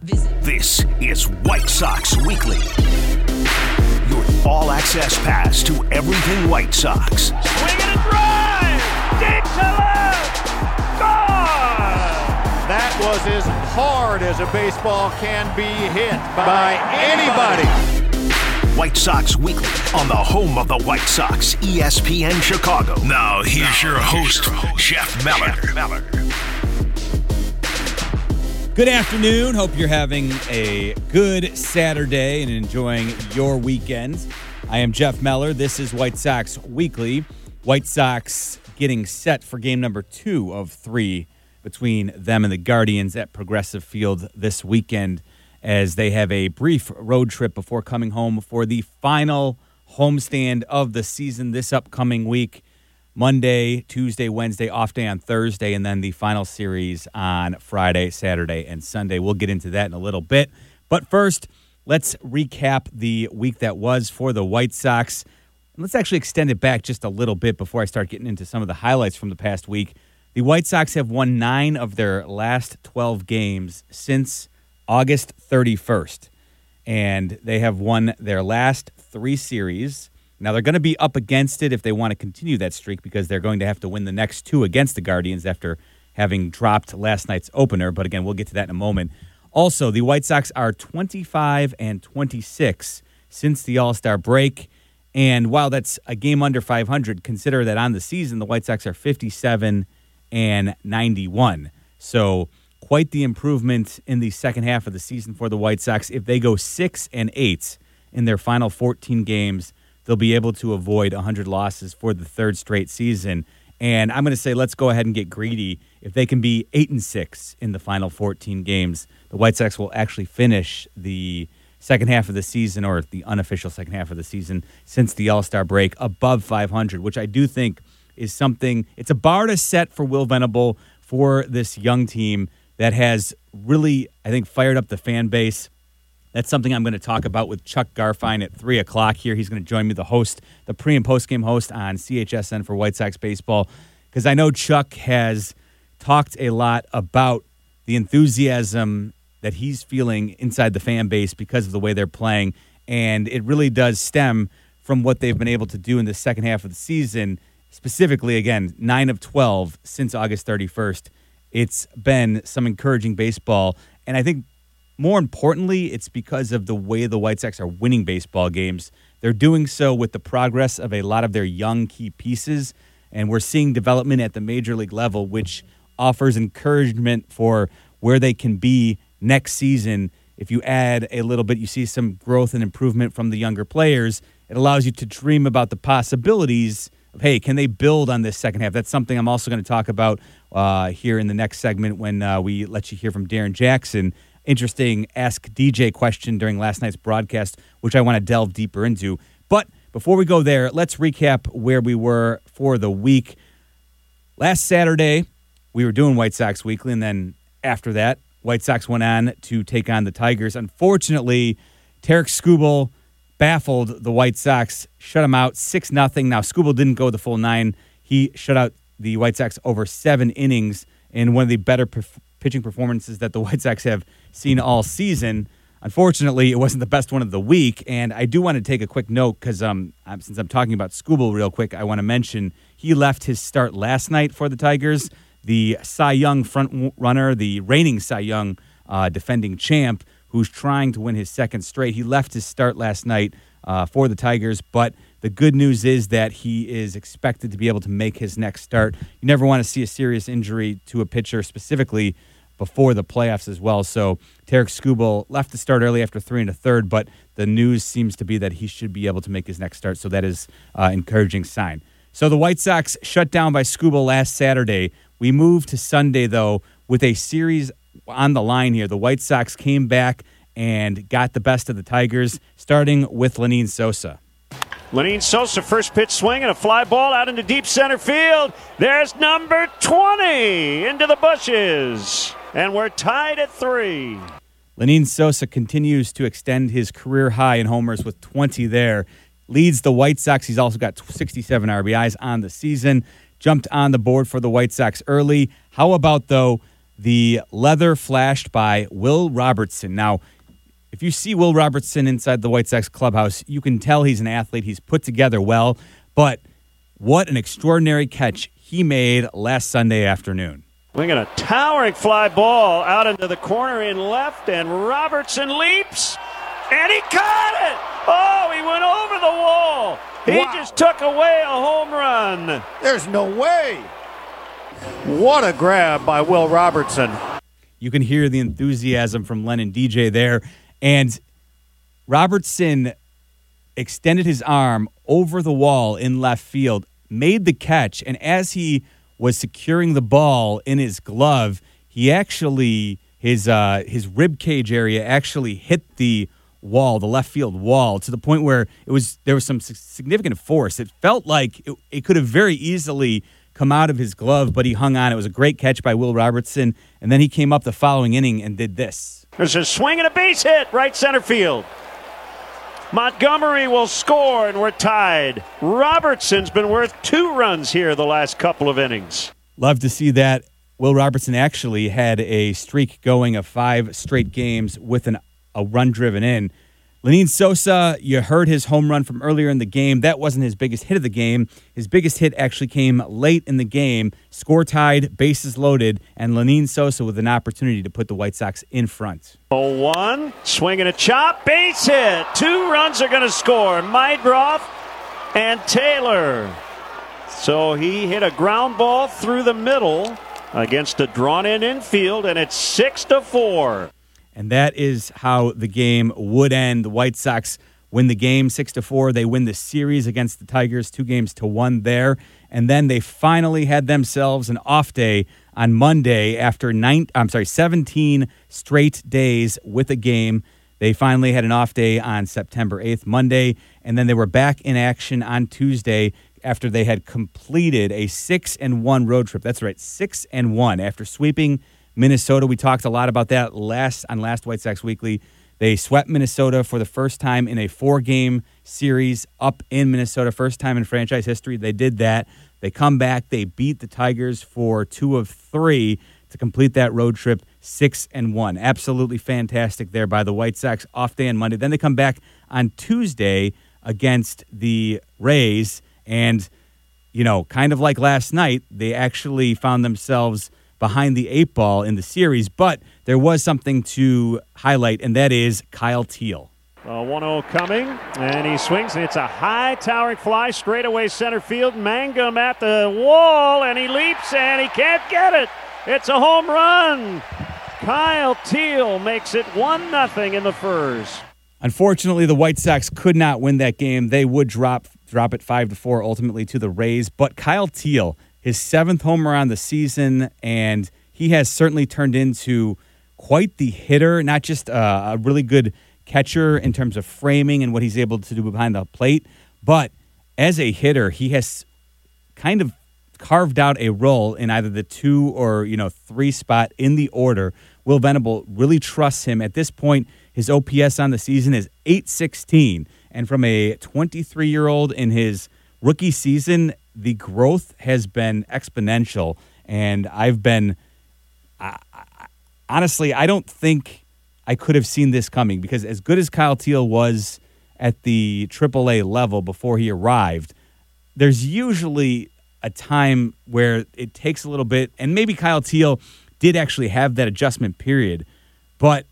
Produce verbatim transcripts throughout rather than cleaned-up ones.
This is White Sox Weekly, your all-access pass to everything White Sox. Swing and a drive! Deep to left! Gone! That was as hard as a baseball can be hit by anybody. White Sox Weekly on the home of the White Sox, E S P N Chicago. Now here's your host, Jeff Meller. Good afternoon. Hope you're having a good Saturday and enjoying your weekend. I am Jeff Meller. This is White Sox Weekly. White Sox getting set for game number two of three between them and the Guardians at Progressive Field this weekend, as they have a brief road trip before coming home for the final homestand of the season this upcoming week. Monday, Tuesday, Wednesday, off day on Thursday, and then the final series on Friday, Saturday, and Sunday. We'll get into that in a little bit. But first, let's recap the week that was for the White Sox. Let's actually extend it back just a little bit before I start getting into some of the highlights from the past week. The White Sox have won nine of their last twelve games since August thirty-first, and they have won their last three series. Now, they're going to be up against it if they want to continue that streak, because they're going to have to win the next two against the Guardians after having dropped last night's opener. But again, we'll get to that in a moment. Also, the White Sox are twenty-five and twenty-six since the All-Star break. And while that's a game under five hundred, consider that on the season, the White Sox are fifty-seven and ninety-one. So quite the improvement in the second half of the season for the White Sox. If they go six and eight in their final fourteen games, they'll be able to avoid one hundred losses for the third straight season. And I'm going to say let's go ahead and get greedy. If they can be eight and six in the final fourteen games, the White Sox will actually finish the second half of the season, or the unofficial second half of the season since the All-Star break, above five hundred, which I do think is something. It's a bar to set for Will Venable for this young team that has really, I think, fired up the fan base. That's something I'm going to talk about with Chuck Garfien at three o'clock here. He's going to join me, the host, the pre- and post-game host on C H S N for White Sox Baseball, because I know Chuck has talked a lot about the enthusiasm that he's feeling inside the fan base because of the way they're playing, and it really does stem from what they've been able to do in the second half of the season, specifically, again, nine of twelve since August thirty-first. It's been some encouraging baseball, and I think more importantly, it's because of the way the White Sox are winning baseball games. They're doing so with the progress of a lot of their young key pieces, and we're seeing development at the major league level, which offers encouragement for where they can be next season. If you add a little bit, you see some growth and improvement from the younger players. It allows you to dream about the possibilities of, hey, can they build on this second half? That's something I'm also going to talk about uh, here in the next segment when uh, we let you hear from Darren Jackson. Interesting Ask D J question during last night's broadcast, which I want to delve deeper into. But before we go there, let's recap where we were for the week. Last Saturday, we were doing White Sox Weekly, and then after that, White Sox went on to take on the Tigers. Unfortunately, Tarik Skubal baffled the White Sox, shut them out six nothing. Now, Skubal didn't go the full nine. He shut out the White Sox over seven innings in one of the better perf- pitching performances that the White Sox have seen all season. Unfortunately, it wasn't the best one of the week, and I do want to take a quick note because um, since I'm talking about Skubal real quick, I want to mention he left his start last night for the Tigers. The Cy Young front runner, the reigning Cy Young uh, defending champ, who's trying to win his second straight, he left his start last night uh, for the Tigers, but the good news is that he is expected to be able to make his next start. You never want to see a serious injury to a pitcher, specifically before the playoffs as well. So Tarik Skubal left the start early after three and a third, but the news seems to be that he should be able to make his next start, so that is an uh, encouraging sign. So the White Sox shut down by Skubal last Saturday. We moved to Sunday, though, with a series on the line here. The White Sox came back and got the best of the Tigers, starting with Lenyn Sosa. Lenyn Sosa, first pitch swing and a fly ball out into deep center field. There's number twenty into the bushes. And we're tied at three. Lenyn Sosa continues to extend his career high in homers with twenty there. Leads the White Sox. He's also got sixty-seven R B Is on the season. Jumped on the board for the White Sox early. How about, though, the leather flashed by Will Robertson. Now, if you see Will Robertson inside the White Sox clubhouse, you can tell he's an athlete. He's put together well, but what an extraordinary catch he made last Sunday afternoon. We're going a towering fly ball out into the corner in left, and Robertson leaps, and he caught it! Oh, he went over the wall. He wow. just took away a home run. There's no way. What a grab by Will Robertson. You can hear the enthusiasm from Len and D J there. And Robertson extended his arm over the wall in left field, made the catch, and as he was securing the ball in his glove, he actually, his uh, his rib cage area actually hit the wall, the left field wall, to the point where it was there was some significant force. It felt like it, it could have very easily come out of his glove, but he hung on. It was a great catch by Will Robertson, and then he came up the following inning and did this. There's a swing and a base hit, right center field. Montgomery will score, and we're tied. Robertson's been worth two runs here the last couple of innings. Love to see that. Will Robertson actually had a streak going of five straight games with an, a run driven in. Lenyn Sosa, you heard his home run from earlier in the game. That wasn't his biggest hit of the game. His biggest hit actually came late in the game. Score tied, bases loaded, and Lenyn Sosa with an opportunity to put the White Sox in front. oh one, swing and a chop, base hit. Two runs are going to score, Meidroth and Taylor. So he hit a ground ball through the middle against a drawn-in infield, and it's six to four. And that is how the game would end. The White Sox win the game six to four. They win the series against the Tigers, two games to one there. And then they finally had themselves an off day on Monday after nine, I'm sorry, seventeen straight days with a game. They finally had an off day on September eighth, Monday, and then they were back in action on Tuesday after they had completed a six and one road trip. That's right, six and one after sweeping Minnesota. We talked a lot about that last on last White Sox Weekly. They swept Minnesota for the first time in a four-game series up in Minnesota. First time in franchise history they did that. They come back. They beat the Tigers for two of three to complete that road trip, six and one. Absolutely fantastic there by the White Sox. Off day on Monday. Then they come back on Tuesday against the Rays. And, you know, kind of like last night, they actually found themselves behind the eight ball in the series, but there was something to highlight, and that is Kyle Teel. one oh coming, and he swings, and it's a high towering fly straight away center field. Mangum at the wall, and he leaps, and he can't get it. It's a home run. Kyle Teel makes it one nothing in the Furs. Unfortunately, the White Sox could not win that game. They would drop drop it five to four ultimately to the Rays, but Kyle Teel, his seventh homer on the season, and he has certainly turned into quite the hitter, not just a, a really good catcher in terms of framing and what he's able to do behind the plate, but as a hitter, he has kind of carved out a role in either the two or, you know, three spot in the order. Will Venable really trusts him. At this point, his O P S on the season is eight sixteen, and from a twenty-three-year-old in his rookie season, the growth has been exponential, and I've been I, I, honestly, I don't think I could have seen this coming, because as good as Kyle Teel was at the triple A level before he arrived, there's usually a time where it takes a little bit, and maybe Kyle Teel did actually have that adjustment period, but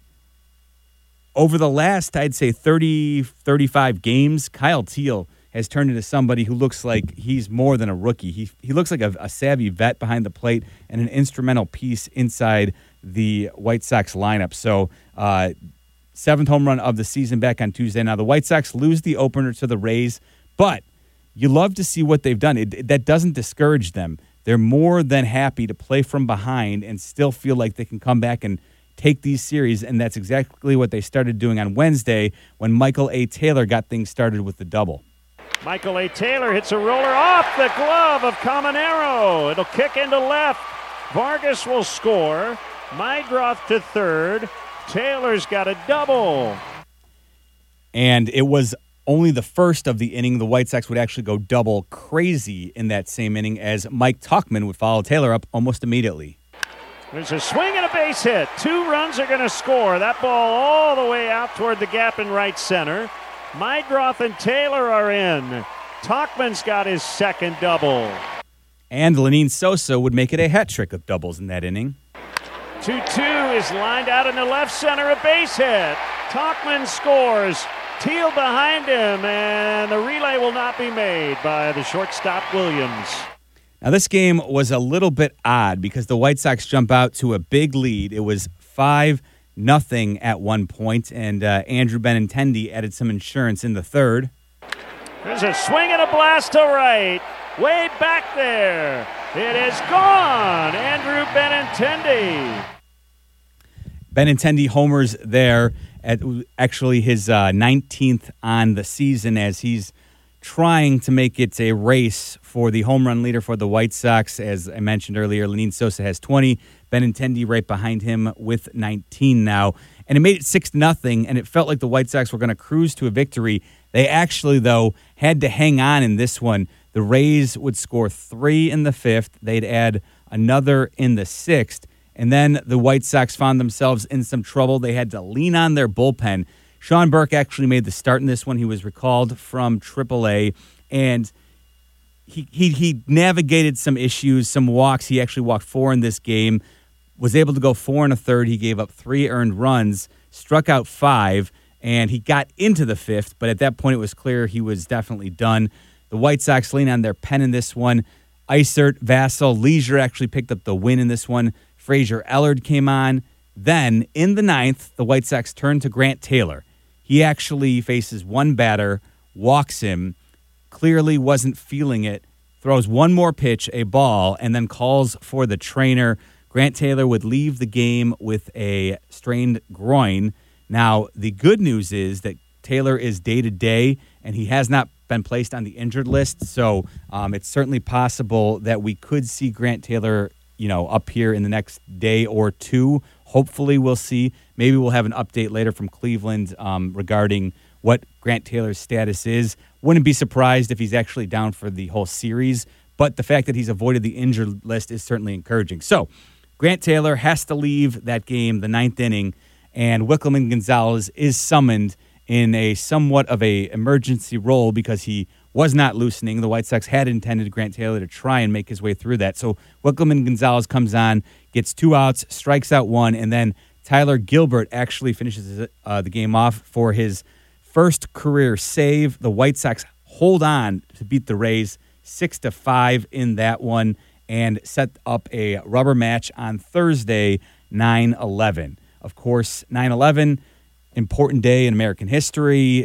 over the last, I'd say, thirty, thirty-five games, Kyle Teel has turned into somebody who looks like he's more than a rookie. He he looks like a, a savvy vet behind the plate and an instrumental piece inside the White Sox lineup. So, uh, seventh home run of the season back on Tuesday. Now, the White Sox lose the opener to the Rays, but you love to see what they've done. It, it, that doesn't discourage them. They're more than happy to play from behind and still feel like they can come back and take these series, and that's exactly what they started doing on Wednesday when Michael A. Taylor got things started with the double. Michael A. Taylor hits a roller off the glove of Caminero. It'll kick into left. Vargas will score. Meidroth to third. Taylor's got a double. And it was only the first of the inning. The White Sox would actually go double crazy in that same inning as Mike Tauchman would follow Taylor up almost immediately. There's a swing and a base hit. Two runs are going to score. That ball all the way out toward the gap in right center. Meidroth and Taylor are in. Tauchman's got his second double. And Lenine Sosa would make it a hat trick of doubles in that inning. two two is lined out in the left center, a base hit. Tauchman scores. Teal behind him, and the relay will not be made by the shortstop Williams. Now, this game was a little bit odd because the White Sox jump out to a big lead. It was five nothing at one point, and uh, Andrew Benintendi added some insurance in the third. There's a swing and a blast to right. Way back there. It is gone. Andrew Benintendi. Benintendi homers there at actually his uh, nineteenth on the season as he's trying to make it a race for the home run leader for the White Sox. As I mentioned earlier, Lenine Sosa has twenty. Benintendi right behind him with nineteen now. And it made it six nothing, and it felt like the White Sox were going to cruise to a victory. They actually, though, had to hang on in this one. The Rays would score three in the fifth. They'd add another in the sixth. And then the White Sox found themselves in some trouble. They had to lean on their bullpen. Sean Burke actually made the start in this one. He was recalled from triple A, and he, he he navigated some issues, some walks. He actually walked four in this game, was able to go four and a third. He gave up three earned runs, struck out five, and he got into the fifth, but at that point it was clear he was definitely done. The White Sox lean on their pen in this one. Isert, Vassell, Leisure actually picked up the win in this one. Frazier Ellard came on. Then, in the ninth, the White Sox turned to Grant Taylor. He actually faces one batter, walks him, clearly wasn't feeling it, throws one more pitch, a ball, and then calls for the trainer. Grant Taylor would leave the game with a strained groin. Now, the good news is that Taylor is day-to-day, and he has not been placed on the injured list, so um, it's certainly possible that we could see Grant Taylor, you know, up here in the next day or two. Hopefully we'll see. Maybe we'll have an update later from Cleveland um, regarding what Grant Taylor's status is. Wouldn't be surprised if he's actually down for the whole series, but the fact that he's avoided the injured list is certainly encouraging. So Grant Taylor has to leave that game, the ninth inning, and Wikelman Gonzalez is summoned in a somewhat of a emergency role because he was not loosening. The White Sox had intended Grant Taylor to try and make his way through that. So Wikelman Gonzalez comes on, gets two outs, strikes out one, and then Tyler Gilbert actually finishes uh, the game off for his first career save. The White Sox hold on to beat the Rays six to five in that one and set up a rubber match on Thursday, nine eleven. Of course, nine eleven, important day in American history.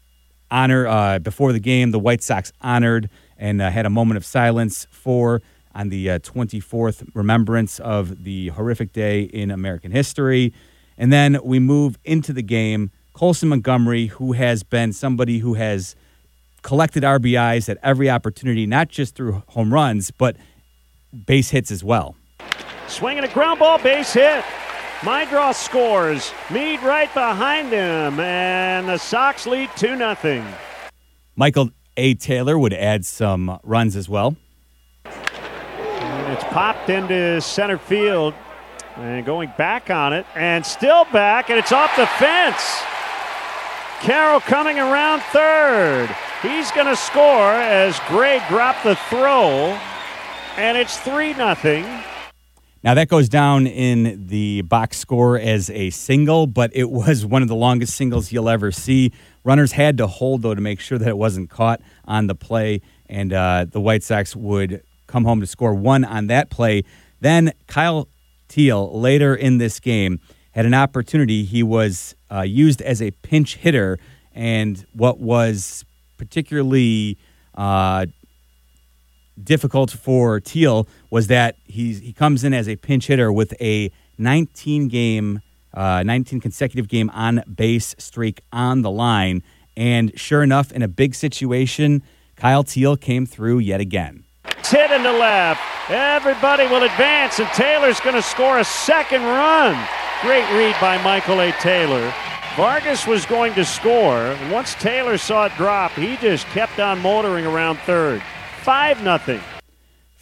Honor uh, before the game, the White Sox honored and uh, had a moment of silence for on the uh, twenty-fourth remembrance of the horrific day in American history. And then we move into the game. Colson Montgomery, who has been somebody who has collected R B Is at every opportunity, not just through home runs, but base hits as well. Swinging a ground ball, base hit. Meidroth scores. Meade right behind him, and the Sox lead two nothing. Michael A. Taylor would add some runs as well. And it's popped into center field, and going back on it, and still back, and it's off the fence. Carroll coming around third. He's going to score as Gray dropped the throw, and it's three nothing. Now, that goes down in the box score as a single, but it was one of the longest singles you'll ever see. Runners had to hold, though, to make sure that it wasn't caught on the play, and uh, the White Sox would come home to score one on that play. Then Kyle Teal, later in this game, had an opportunity. He was uh, used as a pinch hitter, and what was particularly uh, difficult for Teal was that he's, he comes in as a pinch hitter with a nineteen game, uh, nineteen consecutive game on base streak on the line. And sure enough, in a big situation, Kyle Teal came through yet again. Hit in the left. Everybody will advance, and Taylor's going to score a second run. Great read by Michael A. Taylor. Vargas was going to score, and once Taylor saw it drop, he just kept on motoring around third. five nothing.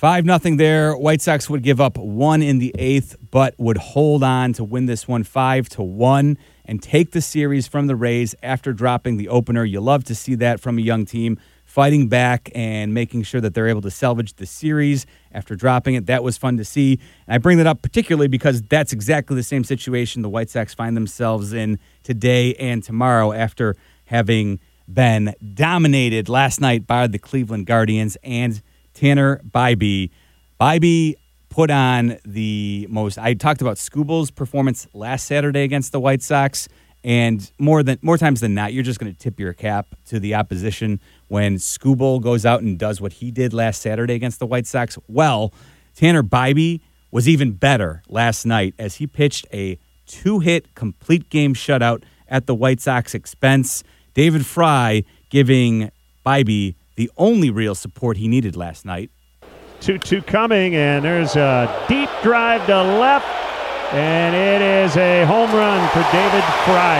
five nothing there. White Sox would give up one in the eighth, but would hold on to win this one five to one and take the series from the Rays after dropping the opener. You love to see that from a young team, fighting back and making sure that they're able to salvage the series after dropping it. That was fun to see. And I bring that up particularly because that's exactly the same situation the White Sox find themselves in today and tomorrow after having been dominated last night by the Cleveland Guardians and Tanner Bibee. Bibee put on the most, I talked about Skubal's performance last Saturday against the White Sox, and more than more times than not, you're just going to tip your cap to the opposition when Skubal goes out and does what he did last Saturday against the White Sox. Well, Tanner Bibee was even better last night as he pitched a two-hit complete game shutout at the White Sox expense. David Fry giving Bibee the only real support he needed last night. two two coming, and there's a deep drive to left, and it is a home run for David Fry.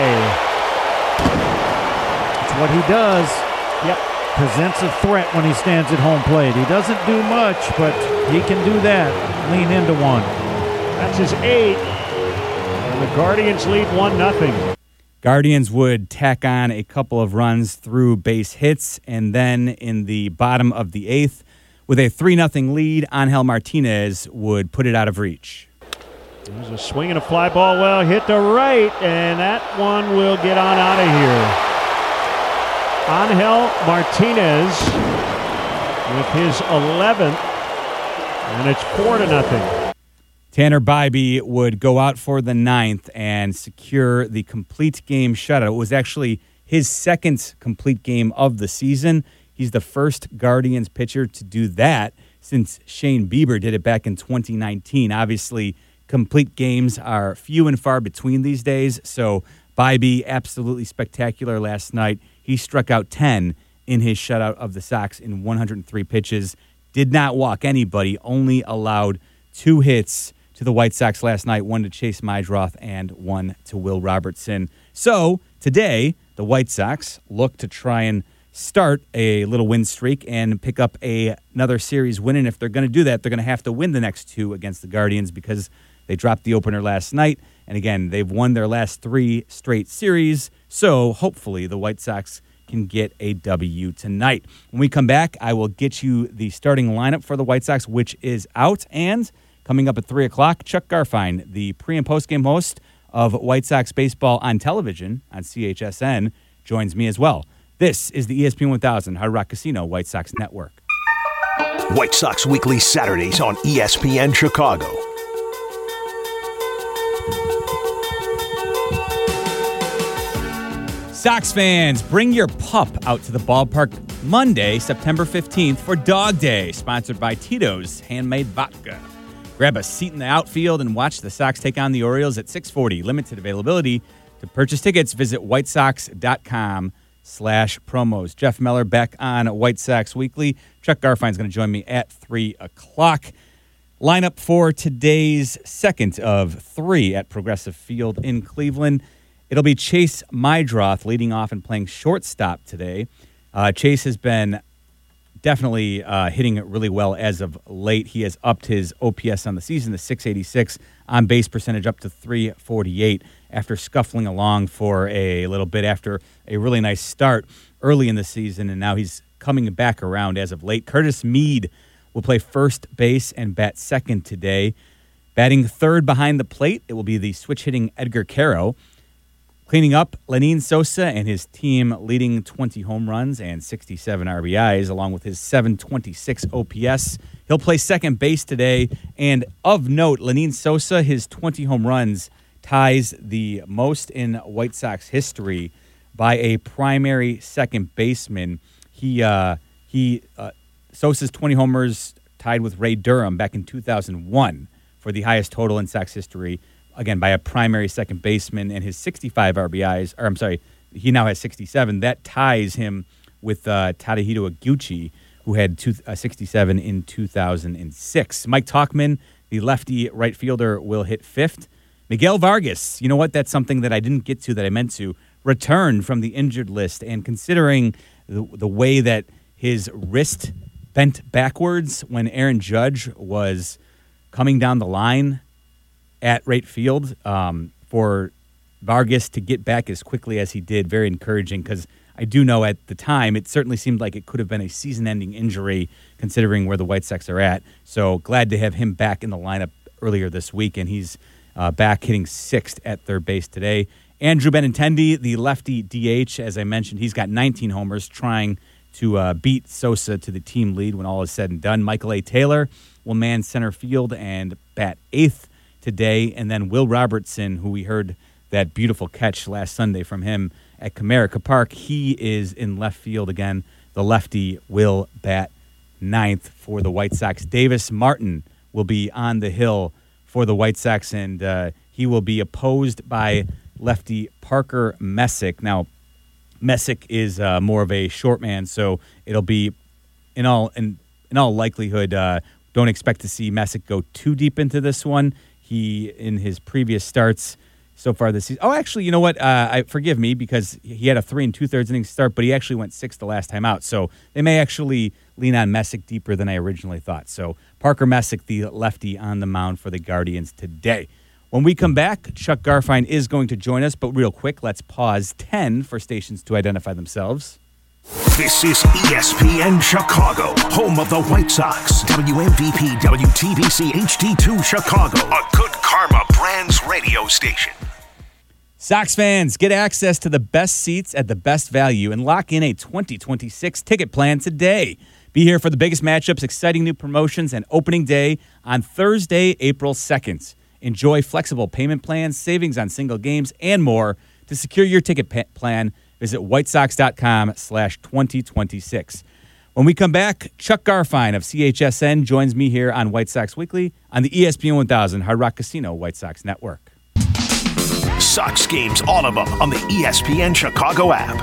That's what he does. Yep. Presents a threat when he stands at home plate. He doesn't do much, but he can do that. Lean into one. That's his eighth, and the Guardians lead one nothing. Guardians would tack on a couple of runs through base hits, and then in the bottom of the eighth, with a three nothing lead, Angel Martinez would put it out of reach. There's a swing and a fly ball well hit to right, and that one will get on out of here. Angel Martinez with his eleventh, and it's four to nothing. Tanner Bibee would go out for the ninth and secure the complete game shutout. It was actually his second complete game of the season. He's the first Guardians pitcher to do that since Shane Bieber did it back in twenty nineteen. Obviously, complete games are few and far between these days, so Bibee absolutely spectacular last night. He struck out ten in his shutout of the Sox in one hundred three pitches. Did not walk anybody, only allowed two hits to the White Sox last night, one to Chase Meidroth and one to Will Robertson. So today, the White Sox look to try and start a little win streak and pick up a, another series win. And if they're going to do that, they're going to have to win the next two against the Guardians because they dropped the opener last night. And again, they've won their last three straight series. So hopefully the White Sox can get a W tonight. When we come back, I will get you the starting lineup for the White Sox, which is out. And coming up at three o'clock, Chuck Garfien, the pre- and post-game host of White Sox baseball on television on C H S N, joins me as well. This is the E S P N one thousand Hard Rock Casino White Sox Network. White Sox Weekly Saturdays on E S P N Chicago. Sox fans, bring your pup out to the ballpark Monday, September fifteenth for Dog Day, sponsored by Tito's Handmade Vodka. Grab a seat in the outfield and watch the Sox take on the Orioles at six forty. Limited availability. To purchase tickets, visit whitesox.com slash promos. Jeff Meller back on White Sox Weekly. Chuck Garfien is going to join me at three o'clock. Lineup for today's second of three at Progressive Field in Cleveland. It'll be Chase Meidroth leading off and playing shortstop today. Uh, Chase has been definitely uh, hitting it really well as of late. He has upped his O P S on the season to six eighty-six, on base percentage up to three forty-eight after scuffling along for a little bit after a really nice start early in the season, and now he's coming back around as of late. Curtis Mead will play first base and bat second today. Batting third behind the plate, it will be the switch-hitting Edgar Caro. Cleaning up, Lenin Sosa and his team leading twenty home runs and sixty-seven R B Is, along with his seven twenty-six O P S. He'll play second base today. And of note, Lenin Sosa, his twenty home runs, ties the most in White Sox history by a primary second baseman. He, uh, he, uh, Sosa's twenty homers tied with Ray Durham back in two thousand one for the highest total in Sox history. Again, by a primary second baseman, and his sixty-five R B Is, or I'm sorry, he now has sixty-seven. That ties him with uh, Tadahito Iguchi, who had two, uh, sixty-seven in two thousand six. Mike Tauchman, the lefty right fielder, will hit fifth. Miguel Vargas, you know what? That's something that I didn't get to that I meant to. Returned from the injured list, and considering the, the way that his wrist bent backwards when Aaron Judge was coming down the line at right field. Um, for Vargas to get back as quickly as he did, very encouraging, because I do know at the time it certainly seemed like it could have been a season-ending injury considering where the White Sox are at. So glad to have him back in the lineup earlier this week, and he's uh, back hitting sixth at third base today. Andrew Benintendi, the lefty D H, as I mentioned, he's got nineteen homers, trying to uh, beat Sosa to the team lead when all is said and done. Michael A. Taylor will man center field and bat eighth today, and then Will Robertson, who we heard that beautiful catch last Sunday from him at Comerica Park, he is in left field again. The lefty will bat ninth for the White Sox. Davis Martin will be on the hill for the White Sox, and uh, he will be opposed by lefty Parker Messick. Now, Messick is uh, more of a short man, so it'll be, in all in, in all likelihood, uh, don't expect to see Messick go too deep into this one. He, in his previous starts so far this season, oh, actually, you know what? Uh, I forgive me, because he had a three and two thirds inning start, but he actually went six the last time out. So they may actually lean on Messick deeper than I originally thought. So Parker Messick, the lefty, on the mound for the Guardians today. When we come back, Chuck Garfien is going to join us, but real quick, let's pause ten for stations to identify themselves. This is E S P N Chicago, home of the White Sox. W M V P W T B C H D two Chicago, a Good Karma Brands radio station. Sox fans, get access to the best seats at the best value and lock in a twenty twenty-six ticket plan today. Be here for the biggest matchups, exciting new promotions, and opening day on Thursday, April second. Enjoy flexible payment plans, savings on single games, and more. To secure your ticket pa- plan, visit whitesox.com slash 2026. When we come back, Chuck Garfien of C H S N joins me here on White Sox Weekly on the E S P N one thousand Hard Rock Casino White Sox Network. Sox games, all of them, on the E S P N Chicago app.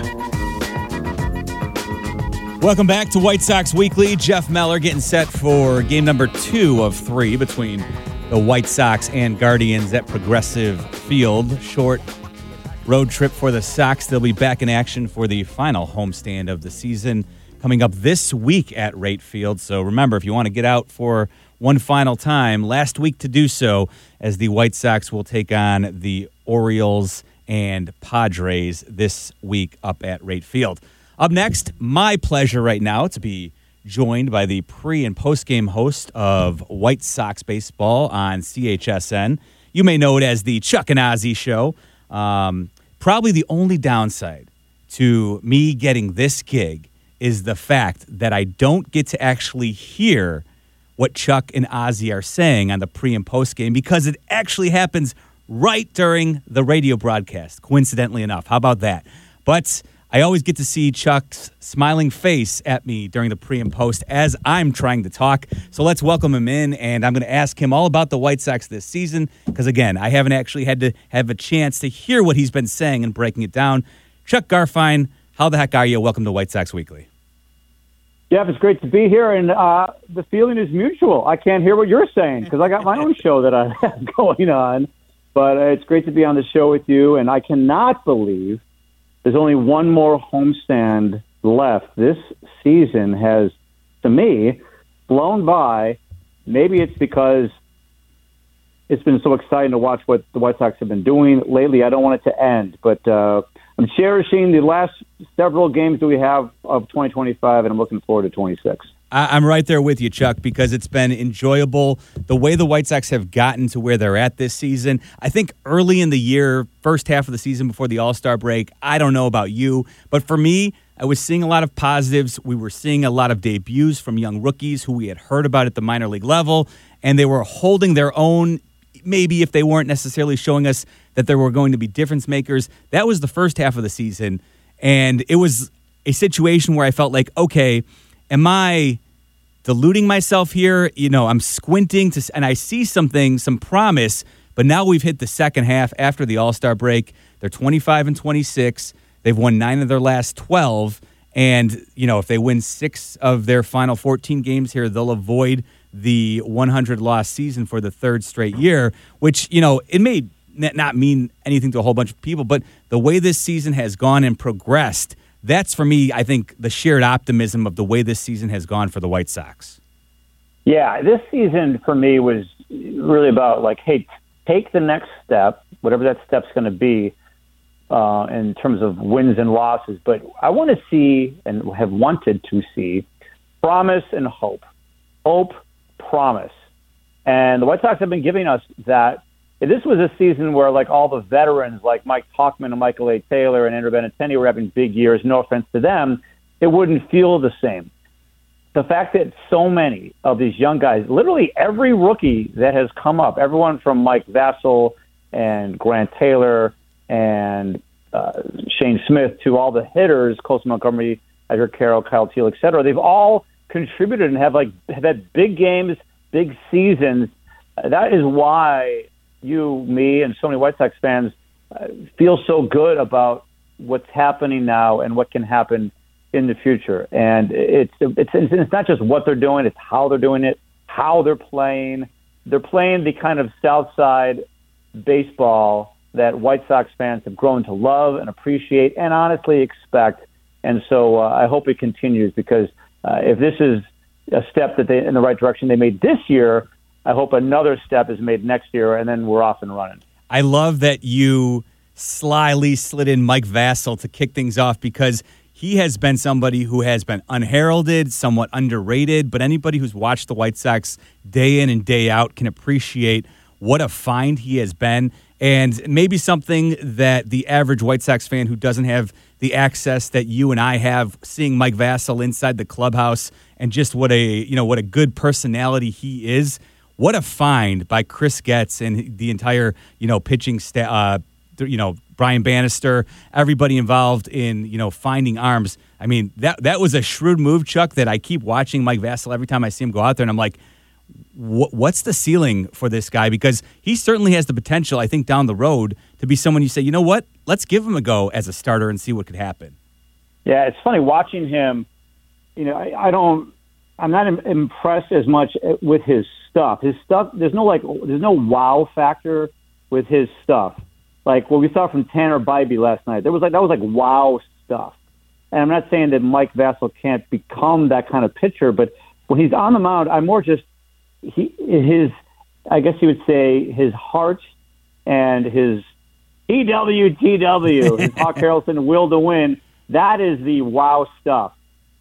Welcome back to White Sox Weekly. Jeff Meller getting set for game number two of three between the White Sox and Guardians at Progressive Field. Short road trip for the Sox. They'll be back in action for the final homestand of the season coming up this week at Rate Field. So remember, if you want to get out for one final time, last week to do so, as the White Sox will take on the Orioles and Padres this week up at Rate Field. Up next, my pleasure right now to be joined by the pre- and post-game host of White Sox Baseball on C H S N. You may know it as the Chuck and Ozzy Show. Um, probably the only downside to me getting this gig is the fact that I don't get to actually hear what Chuck and Ozzy are saying on the pre- and post-game, because it actually happens right during the radio broadcast, coincidentally enough. How about that? But I always get to see Chuck's smiling face at me during the pre and post as I'm trying to talk. So let's welcome him in, and I'm going to ask him all about the White Sox this season, because, again, I haven't actually had to have a chance to hear what he's been saying and breaking it down. Chuck Garfien, how the heck are you? Welcome to White Sox Weekly. Jeff, it's great to be here, and uh, the feeling is mutual. I can't hear what you're saying because I got my own show that I have going on, but uh, it's great to be on the show with you, and I cannot believe there's only one more homestand left. This season has, to me, blown by. Maybe it's because it's been so exciting to watch what the White Sox have been doing lately. I don't want it to end, but uh, I'm cherishing the last several games that we have of twenty twenty-five, and I'm looking forward to twenty-six. I'm right there with you, Chuck, because it's been enjoyable the way the White Sox have gotten to where they're at this season. I think early in the year, first half of the season before the All-Star break, I don't know about you, but for me, I was seeing a lot of positives. We were seeing a lot of debuts from young rookies who we had heard about at the minor league level, and they were holding their own, maybe if they weren't necessarily showing us that there were going to be difference makers. That was the first half of the season, and it was a situation where I felt like, okay, am I deluding myself here? You know, I'm squinting to, and I see something, some promise, but now we've hit the second half after the All-Star break. They're twenty-five and twenty-six. They've won nine of their last twelve. And, you know, if they win six of their final fourteen games here, they'll avoid the one hundred loss season for the third straight year, which, you know, it may not mean anything to a whole bunch of people, but the way this season has gone and progressed, that's for me, I think, the shared optimism of the way this season has gone for the White Sox. Yeah, this season for me was really about like, hey, take the next step, whatever that step's going to be, uh, in terms of wins and losses. But I want to see and have wanted to see promise and hope. Hope, promise. And the White Sox have been giving us that. This was a season where, like, all the veterans, like Mike Tauchman and Michael A. Taylor and Andrew Benintendi were having big years. No offense to them, it wouldn't feel the same. The fact that so many of these young guys, literally every rookie that has come up, everyone from Mike Vassell and Grant Taylor and uh, Shane Smith to all the hitters, Colson Montgomery, Edgar Carroll, Kyle Teel, et cetera, they've all contributed and have, like, have had big games, big seasons. That is why you, me, and so many White Sox fans uh, feel so good about what's happening now and what can happen in the future. And it's, it's it's not just what they're doing, it's how they're doing it, how they're playing. They're playing the kind of South Side baseball that White Sox fans have grown to love and appreciate and honestly expect. And so uh, I hope it continues, because uh, if this is a step that they in the right direction they made this year, I hope another step is made next year, and then we're off and running. I love that you slyly slid in Mike Vassell to kick things off, because he has been somebody who has been unheralded, somewhat underrated, but anybody who's watched the White Sox day in and day out can appreciate what a find he has been, and maybe something that the average White Sox fan who doesn't have the access that you and I have, seeing Mike Vassell inside the clubhouse and just what a, you know, what a good personality he is. What a find by Chris Getz and the entire, you know, pitching staff, uh, you know, Brian Bannister, everybody involved in, you know, finding arms. I mean, that that was a shrewd move, Chuck, that I keep watching Mike Vassell every time I see him go out there, and I'm like, what's the ceiling for this guy? Because he certainly has the potential, I think, down the road to be someone you say, you know what, let's give him a go as a starter and see what could happen. Yeah, it's funny watching him. You know, I, I don't, I'm not im- impressed as much with his stuff. His stuff, there's no like, there's no wow factor with his stuff. Like what we saw from Tanner Bybee last night, there was like that was like wow stuff. And I'm not saying that Mike Vassell can't become that kind of pitcher, but when he's on the mound, I'm more just he his, I guess you would say his heart and his T W T W, his Hawk Harrelson will to win. That is the wow stuff,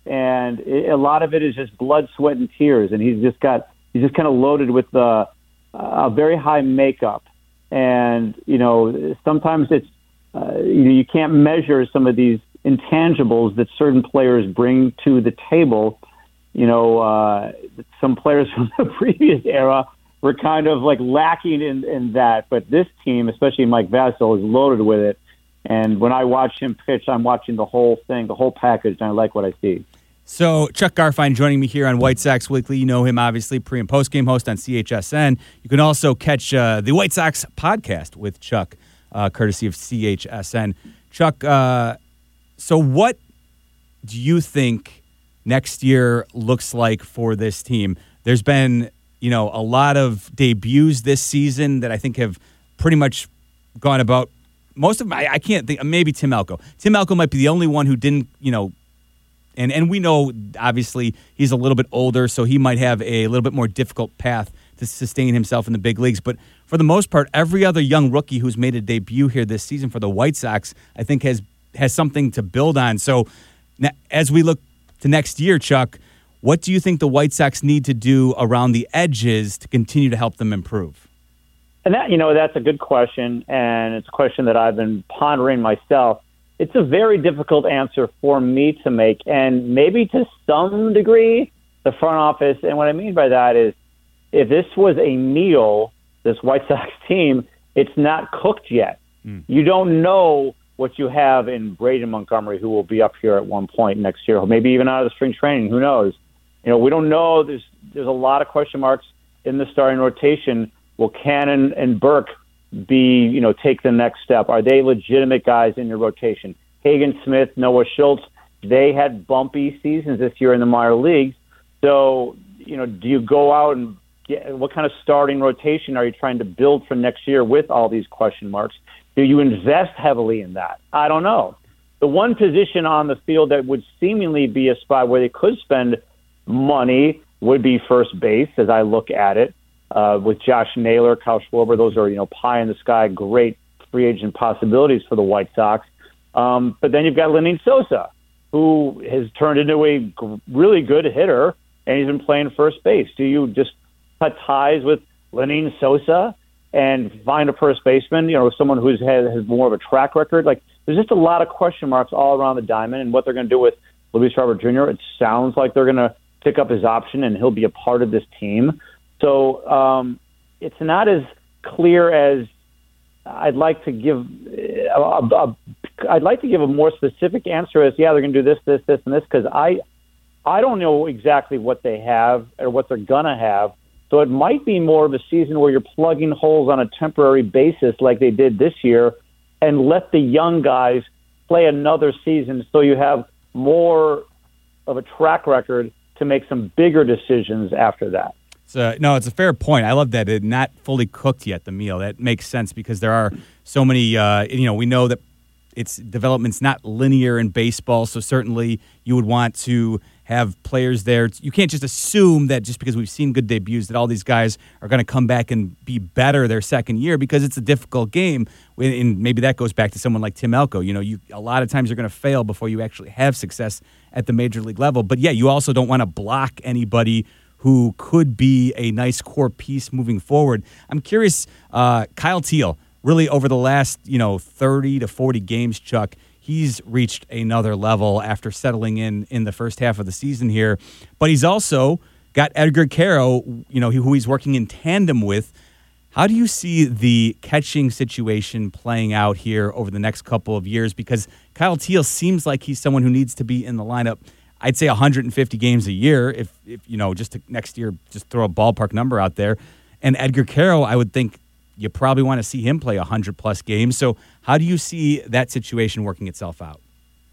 and it, a lot of it is just blood, sweat, and tears. And he's just got he's just kind of loaded with the a very high makeup. And, you know, sometimes it's, uh, you, you can't measure some of these intangibles that certain players bring to the table. You know, uh, some players from the previous era were kind of like lacking in, in that. But this team, especially Mike Vassell, is loaded with it. And when I watch him pitch, I'm watching the whole thing, the whole package, and I like what I see. So Chuck Garfien joining me here on White Sox Weekly. You know him, obviously, pre- and post-game host on C H S N. You can also catch uh, the White Sox podcast with Chuck, uh, courtesy of C H S N. Chuck, uh, so what do you think next year looks like for this team? There's been, you know, a lot of debuts this season that I think have pretty much gone about. Most of them, I, I can't think, maybe Tim Elko. Tim Elko might be the only one who didn't, you know, And and we know, obviously, he's a little bit older, so he might have a little bit more difficult path to sustain himself in the big leagues. But for the most part, every other young rookie who's made a debut here this season for the White Sox, I think, has has something to build on. So as we look to next year, Chuck, what do you think the White Sox need to do around the edges to continue to help them improve? And that, you know, that's a good question, and it's a question that I've been pondering myself. It's a very difficult answer for me to make, and maybe to some degree, the front office. And what I mean by that is, if this was a meal, this White Sox team, it's not cooked yet. Mm. You don't know what you have in Braden Montgomery, who will be up here at one point next year, or maybe even out of the spring training. Who knows? You know, we don't know. There's there's a lot of question marks in the starting rotation. Will Cannon and Burke be, you know, take the next step? Are they legitimate guys in your rotation? Hagen Smith, Noah Schultz, they had bumpy seasons this year in the minor leagues. So, you know, do you go out and get, what kind of starting rotation are you trying to build for next year with all these question marks? Do you invest heavily in that? I don't know. the one position on the field that would seemingly be a spot where they could spend money would be first base, as I look at it. Uh, with Josh Naylor, Kyle Schwarber, those are, you know, pie in the sky, great free agent possibilities for the White Sox. Um, but then you've got Lenyn Sosa, who has turned into a g- really good hitter, and he's been playing first base. Do you just cut ties with Lenyn Sosa and find a first baseman, you know, someone who's had has more of a track record? Like, there's just a lot of question marks all around the diamond, and what they're going to do with Luis Robert Junior It sounds like they're going to pick up his option, and he'll be a part of this team. So um, it's not as clear as I'd like to give. A, a, a, I'd like to give a more specific answer as, yeah, they're going to do this, this, this, and this, because I, I don't know exactly what they have or what they're going to have. So it might be more of a season where you're plugging holes on a temporary basis like they did this year, and let the young guys play another season so you have more of a track record to make some bigger decisions after that. Uh, no, it's a fair point. I love that it's not fully cooked yet, the meal. That makes sense because there are so many, uh, you know, we know that it's development's not linear in baseball, so certainly you would want to have players there. You can't just assume that just because we've seen good debuts that all these guys are going to come back and be better their second year, because it's a difficult game. And maybe that goes back to someone like Tim Elko. You know, you a lot of times you're going to fail before you actually have success at the major league level. But, yeah, you also don't want to block anybody who could be a nice core piece moving forward. I'm curious, uh, Kyle Teel, really over the last, you know, thirty to forty games, Chuck, he's reached another level after settling in in the first half of the season here. But he's also got Edgar Quero, you know, who he's working in tandem with. How do you see the catching situation playing out here over the next couple of years? Because Kyle Teel seems like he's someone who needs to be in the lineup, I'd say one hundred fifty games a year, if, if you know, just to next year, just throw a ballpark number out there. And Edgar Quero, I would think you probably want to see him play one hundred plus games. So how do you see that situation working itself out?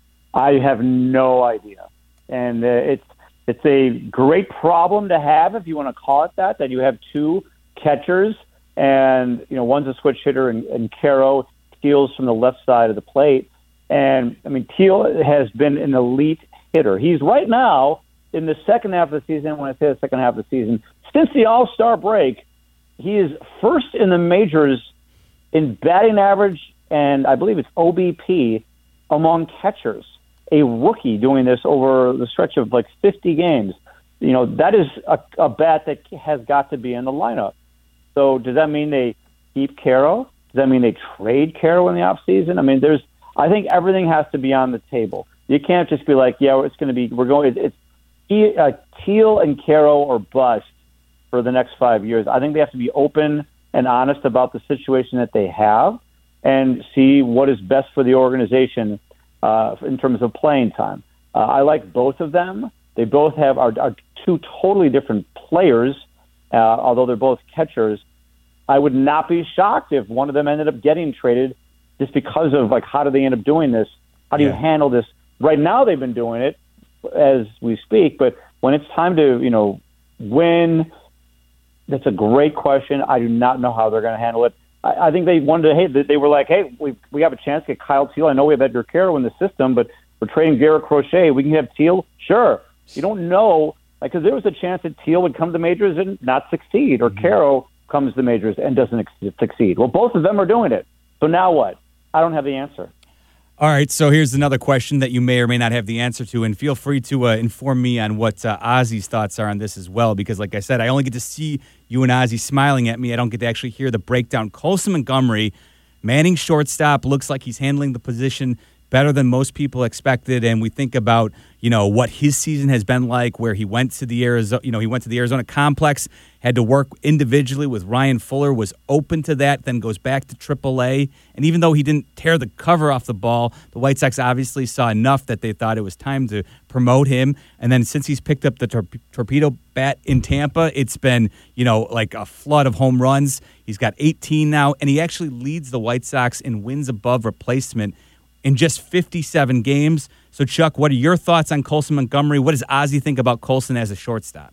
I have no idea. And uh, it's it's a great problem to have, if you want to call it that, that you have two catchers, and, you know, one's a switch hitter, and, and Quero steals from the left side of the plate. And, I mean, Teel has been an elite hitter. He's right now in the second half of the season. When I say the second half of the season, since the All-Star break, he is first in the majors in batting average, and I believe it's O B P among catchers. A rookie doing this over the stretch of like fifty games. You know, that is a, a bat that has got to be in the lineup. So does that mean they keep Quero? Does that mean they trade Quero in the offseason? I mean, there's. I think everything has to be on the table. You can't just be like, yeah, it's going to be, we're going, it's, it's uh, Teel and Quero or bust for the next five years. I think they have to be open and honest about the situation that they have and see what is best for the organization uh, in terms of playing time. Uh, I like both of them. They both have are, are two totally different players, uh, although they're both catchers. I would not be shocked if one of them ended up getting traded just because of, like, how do they end up doing this? How do yeah. you handle this? Right now they've been doing it as we speak, but when it's time to, you know, win, that's a great question. I do not know how they're going to handle it. I, I think they wanted to, hey, they were like, hey, we we have a chance to get Kyle Teel. I know we have Edgar Quero in the system, but we're trading Garrett Crochet. We can have Teel? Sure. You don't know, like, because there was a chance that Teel would come to majors and not succeed, or mm-hmm. Quero comes to majors and doesn't ex- succeed. Well, both of them are doing it. So now what? I don't have the answer. All right, so here's another question that you may or may not have the answer to, and feel free to uh, inform me on what uh, Ozzy's thoughts are on this as well, because like I said, I only get to see you and Ozzy smiling at me. I don't get to actually hear the breakdown. Colson Montgomery, Manning shortstop, looks like he's handling the position better than most people expected, and we think about, you know, what his season has been like, where he went to the Arizona, you know, he went to the Arizona complex, had to work individually with Ryan Fuller, was open to that, then goes back to triple A, and even though he didn't tear the cover off the ball, the White Sox obviously saw enough that they thought it was time to promote him, and then since he's picked up the tor- torpedo bat in Tampa, it's been, you know, like a flood of home runs. He's got eighteen now, and he actually leads the White Sox in wins above replacement in just fifty-seven games. So, Chuck, what are your thoughts on Colson Montgomery? What does Ozzy think about Colson as a shortstop?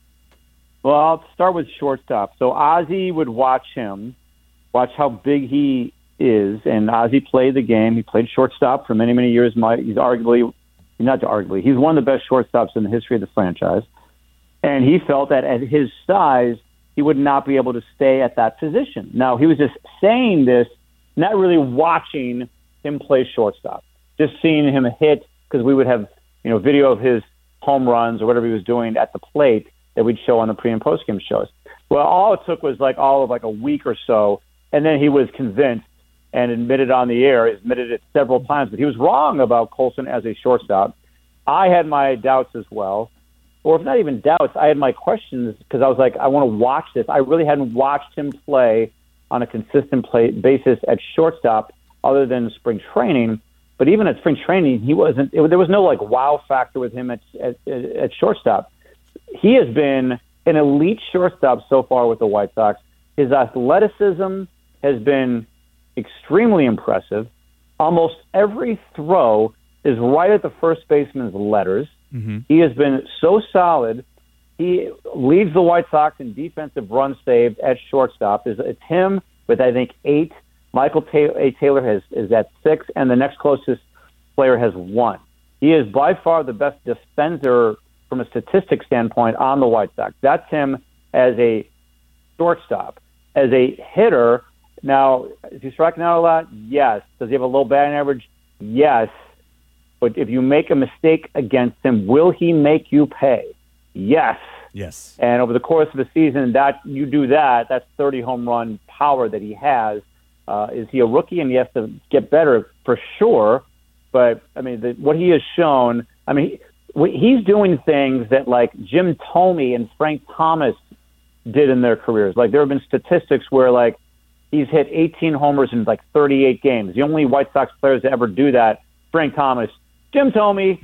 Well, I'll start with shortstop. So Ozzy would watch him, watch how big he is, and Ozzie played the game. He played shortstop for many, many years. My, he's arguably, not arguably, he's one of the best shortstops in the history of the franchise. And he felt that at his size, he would not be able to stay at that position. Now, he was just saying this, not really watching him play shortstop, just seeing him hit, because we would have, you know, video of his home runs or whatever he was doing at the plate that we'd show on the pre and post game shows. Well, all it took was like all of like a week or so, and then he was convinced and admitted on the air, admitted it several times, that he was wrong about Colson as a shortstop. I had my doubts as well. Or if not even doubts, I had my questions, because I was like, I want to watch this. I really hadn't watched him play on a consistent play basis at shortstop other than spring training. But even at spring training, he wasn't. It, there was no like wow factor with him at, at at shortstop. He has been an elite shortstop so far with the White Sox. His athleticism has been extremely impressive. Almost every throw is right at the first baseman's letters. Mm-hmm. He has been so solid. He leads the White Sox in defensive runs saved at shortstop. It's, it's him with, I think, eight. Michael A. Taylor has, is at six, and the next closest player has one. He is by far the best defender from a statistic standpoint on the White Sox. That's him as a shortstop. As a hitter, now, is he striking out a lot? Yes. Does he have a low batting average? Yes. But if you make a mistake against him, will he make you pay? Yes. Yes. And over the course of a season, that you do that, that's thirty home run power that he has. Uh, is he a rookie and he has to get better for sure? But, I mean, the, what he has shown, I mean, he, he's doing things that, like, Jim Thome and Frank Thomas did in their careers. Like, there have been statistics where, like, he's hit eighteen homers in, like, thirty-eight games. The only White Sox players to ever do that, Frank Thomas, Jim Thome,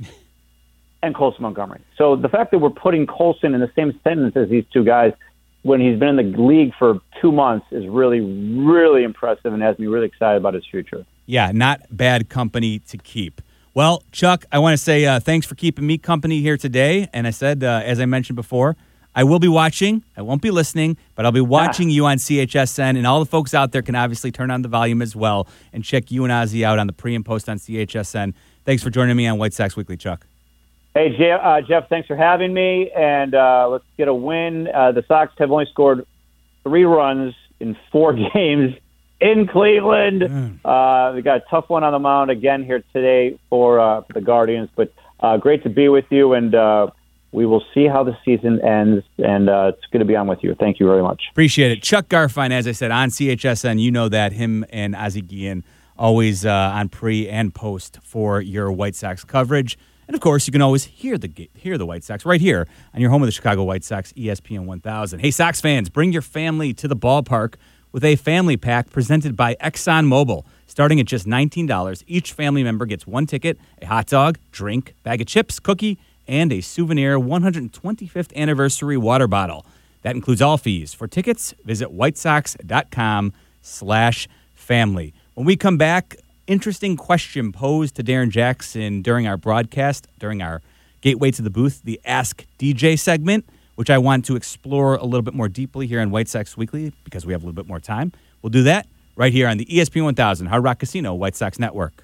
and Colson Montgomery. So the fact that we're putting Colson in the same sentence as these two guys when he's been in the league for two months is really, really impressive and has me really excited about his future. Yeah, not bad company to keep. Well, Chuck, I want to say uh, thanks for keeping me company here today. And I said, uh, as I mentioned before, I will be watching. I won't be listening, but I'll be watching ah. you on C H S N. And all the folks out there can obviously turn on the volume as well and check you and Ozzie out on the pre and post on C H S N. Thanks for joining me on White Sox Weekly, Chuck. Hey, Jeff, uh, Jeff thanks for having me. And uh, let's get a win. Uh, the Sox have only scored three runs in four games in Cleveland. Mm. Uh, we got a tough one on the mound again here today for, uh, for the Guardians. But uh, great to be with you, and uh, we will see how the season ends. And uh, it's good to be on with you. Thank you very much. Appreciate it. Chuck Garfien, as I said, on C H S N. You know that. Him and Ozzie Guillen always uh, on pre and post for your White Sox coverage. And, of course, you can always hear the hear the White Sox right here on your home of the Chicago White Sox, E S P N one thousand. Hey, Sox fans, bring your family to the ballpark with a family pack presented by ExxonMobil. Starting at just nineteen dollars, each family member gets one ticket, a hot dog, drink, bag of chips, cookie, and a souvenir one hundred twenty-fifth anniversary water bottle. That includes all fees. For tickets, visit whitesox.com slash family. When we come back, interesting question posed to Darren Jackson during our broadcast, during our Gateway to the Booth, the Ask D J segment, which I want to explore a little bit more deeply here on White Sox Weekly because we have a little bit more time. We'll do that right here on the E S P N one thousand Hard Rock Casino White Sox Network.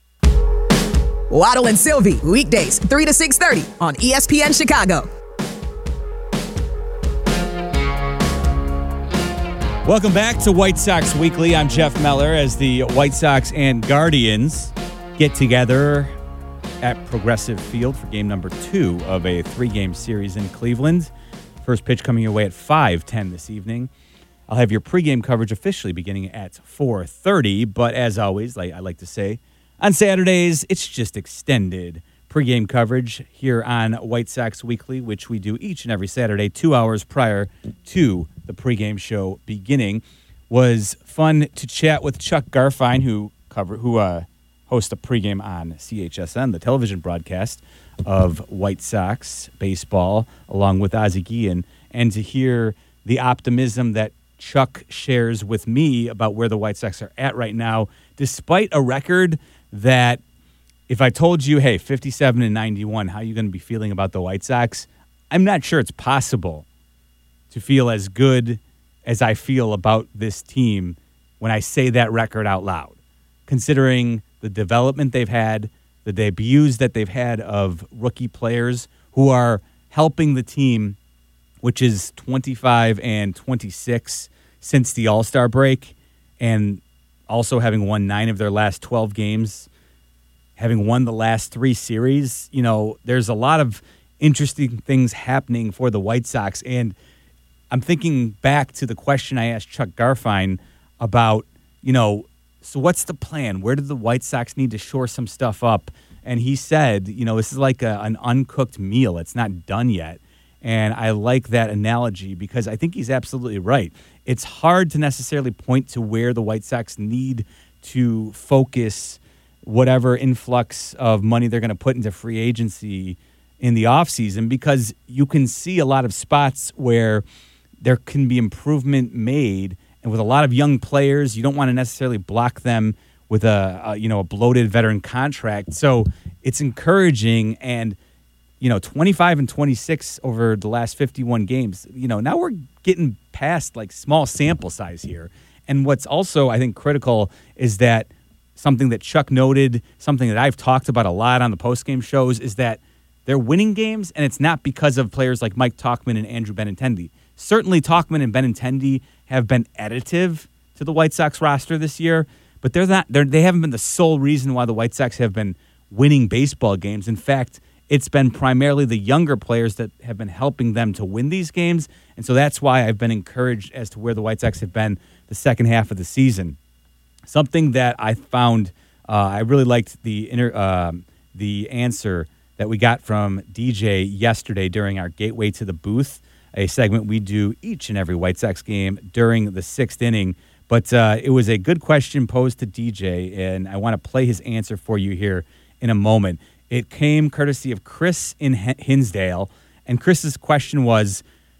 Waddle and Sylvie, weekdays, three to six thirty on E S P N Chicago. Welcome back to White Sox Weekly. I'm Jeff Meller as the White Sox and Guardians get together at Progressive Field for game number two of a three-game series in Cleveland. First pitch coming your way at five ten this evening. I'll have your pregame coverage officially beginning at four thirty, but as always, like I like to say, on Saturdays, it's just extended pregame coverage here on White Sox Weekly, which we do each and every Saturday, two hours prior to the pregame show beginning. Was fun to chat with Chuck Garfien, who cover who uh, hosts a pregame on C H S N, the television broadcast of White Sox baseball, along with Ozzie Guillen, and to hear the optimism that Chuck shares with me about where the White Sox are at right now, despite a record that, if I told you, hey, fifty-seven and ninety-one, how are you going to be feeling about the White Sox? I'm not sure it's possible to feel as good as I feel about this team when I say that record out loud, considering the development they've had, the debuts that they've had of rookie players who are helping the team, which is twenty-five and twenty-six since the All-Star break, and also having won nine of their last twelve games, having won the last three series. You know, there's a lot of interesting things happening for the White Sox, and I'm thinking back to the question I asked Chuck Garfien about, you know, so what's the plan? Where do the White Sox need to shore some stuff up? And he said, you know, this is like a, an uncooked meal. It's not done yet. And I like that analogy because I think he's absolutely right. It's hard to necessarily point to where the White Sox need to focus whatever influx of money they're going to put into free agency in the offseason, because you can see a lot of spots where there can be improvement made. And with a lot of young players, you don't want to necessarily block them with a, a you know a bloated veteran contract. So it's encouraging, and you know twenty-five and twenty-six over the last fifty-one games. You know now we're getting past like small sample size here. And what's also I think critical is that something that Chuck noted, something that I've talked about a lot on the postgame shows, is that they're winning games, and it's not because of players like Mike Tauchman and Andrew Benintendi. Certainly, Tauchman and Benintendi have been additive to the White Sox roster this year, but they're not. They're, they haven't been the sole reason why the White Sox have been winning baseball games. In fact, it's been primarily the younger players that have been helping them to win these games, and so that's why I've been encouraged as to where the White Sox have been the second half of the season. Something that I found, uh, I really liked the inter, uh, the answer that we got from D J yesterday during our Gateway to the Booth, a segment we do each and every White Sox game during the sixth inning. But uh, it was a good question posed to D J, and I want to play his answer for you here in a moment. It came courtesy of Chris in Hinsdale, and Chris's question was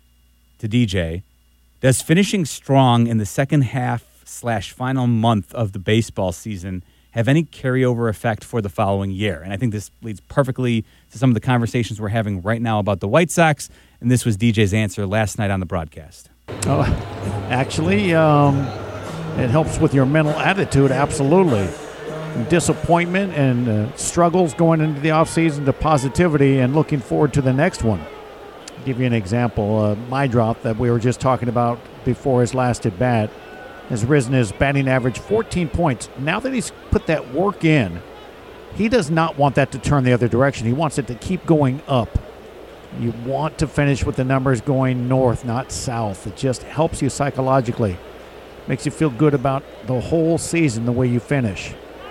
to D J, does finishing strong in the second half slash final month of the baseball season have any carryover effect for the following year? And I think this leads perfectly to some of the conversations we're having right now about the White Sox, and this was D J's answer last night on the broadcast. Oh, actually, um, it helps with your mental attitude, absolutely. Disappointment and uh, struggles going into the offseason to positivity and looking forward to the next one. I'll give you an example. Uh, Meidroth, that we were just talking about before his last at-bat, has risen his batting average fourteen points. Now that he's put that work in, he does not want that to turn the other direction. He wants it to keep going up. You want to finish with the numbers going north, not south. It just helps you psychologically. Makes you feel good about the whole season, the way you finish.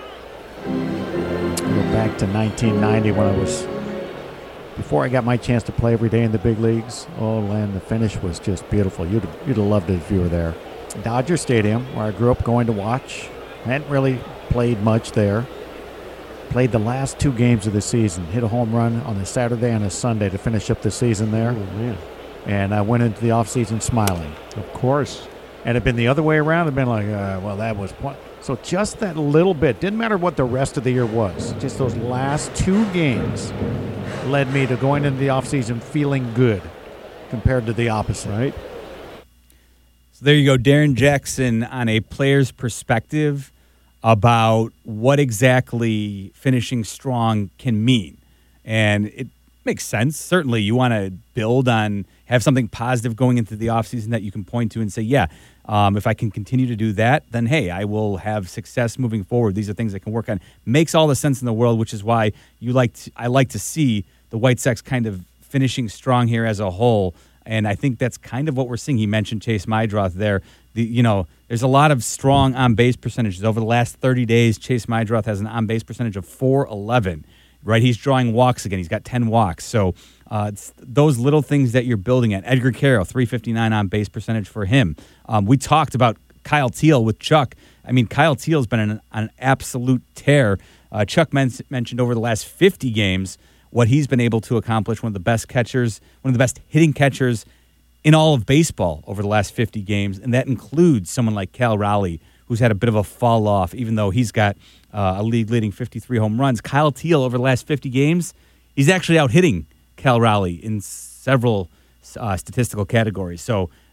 Go back to nineteen ninety when I was, before I got my chance to play every day in the big leagues. Oh, man, the finish was just beautiful. You'd, you'd have loved it if you were there. Dodger Stadium, where I grew up going to watch. Hadn't really played much there. Played the last two games of the season. Hit a home run on a Saturday and a Sunday to finish up the season there. Oh, man. And I went into the offseason smiling. Of course. And it'd been the other way around. It'd been like, uh, well, that was point. So just that little bit. Didn't matter what the rest of the year was. Just those last two games led me to going into the offseason feeling good compared to the opposite. Right. So there you go, Darren Jackson on a player's perspective about what exactly finishing strong can mean. And it makes sense. Certainly you want to build on, have something positive going into the offseason that you can point to and say, yeah, um, if I can continue to do that, then, hey, I will have success moving forward. These are things I can work on. Makes all the sense in the world, which is why you like to, I like to see the White Sox kind of finishing strong here as a whole. And I think that's kind of what we're seeing. He mentioned Chase Meidroth there. The, you know, there's a lot of strong on-base percentages. Over the last thirty days, Chase Meidroth has an on-base percentage of four eleven, right? He's drawing walks again. He's got ten walks. So uh, it's those little things that you're building at. Edgar Carroll, three fifty-nine on-base percentage for him. Um, we talked about Kyle Teel with Chuck. I mean, Kyle Teal's been an, an absolute tear. Uh, Chuck men- mentioned over the last fifty games what he's been able to accomplish, one of the best catchers, one of the best hitting catchers in all of baseball over the last fifty games, and that includes someone like Cal Raleigh, who's had a bit of a fall off, even though he's got uh, a league-leading fifty-three home runs. Kyle Teel, over the last fifty games, he's actually out-hitting Cal Raleigh in several uh, statistical categories. So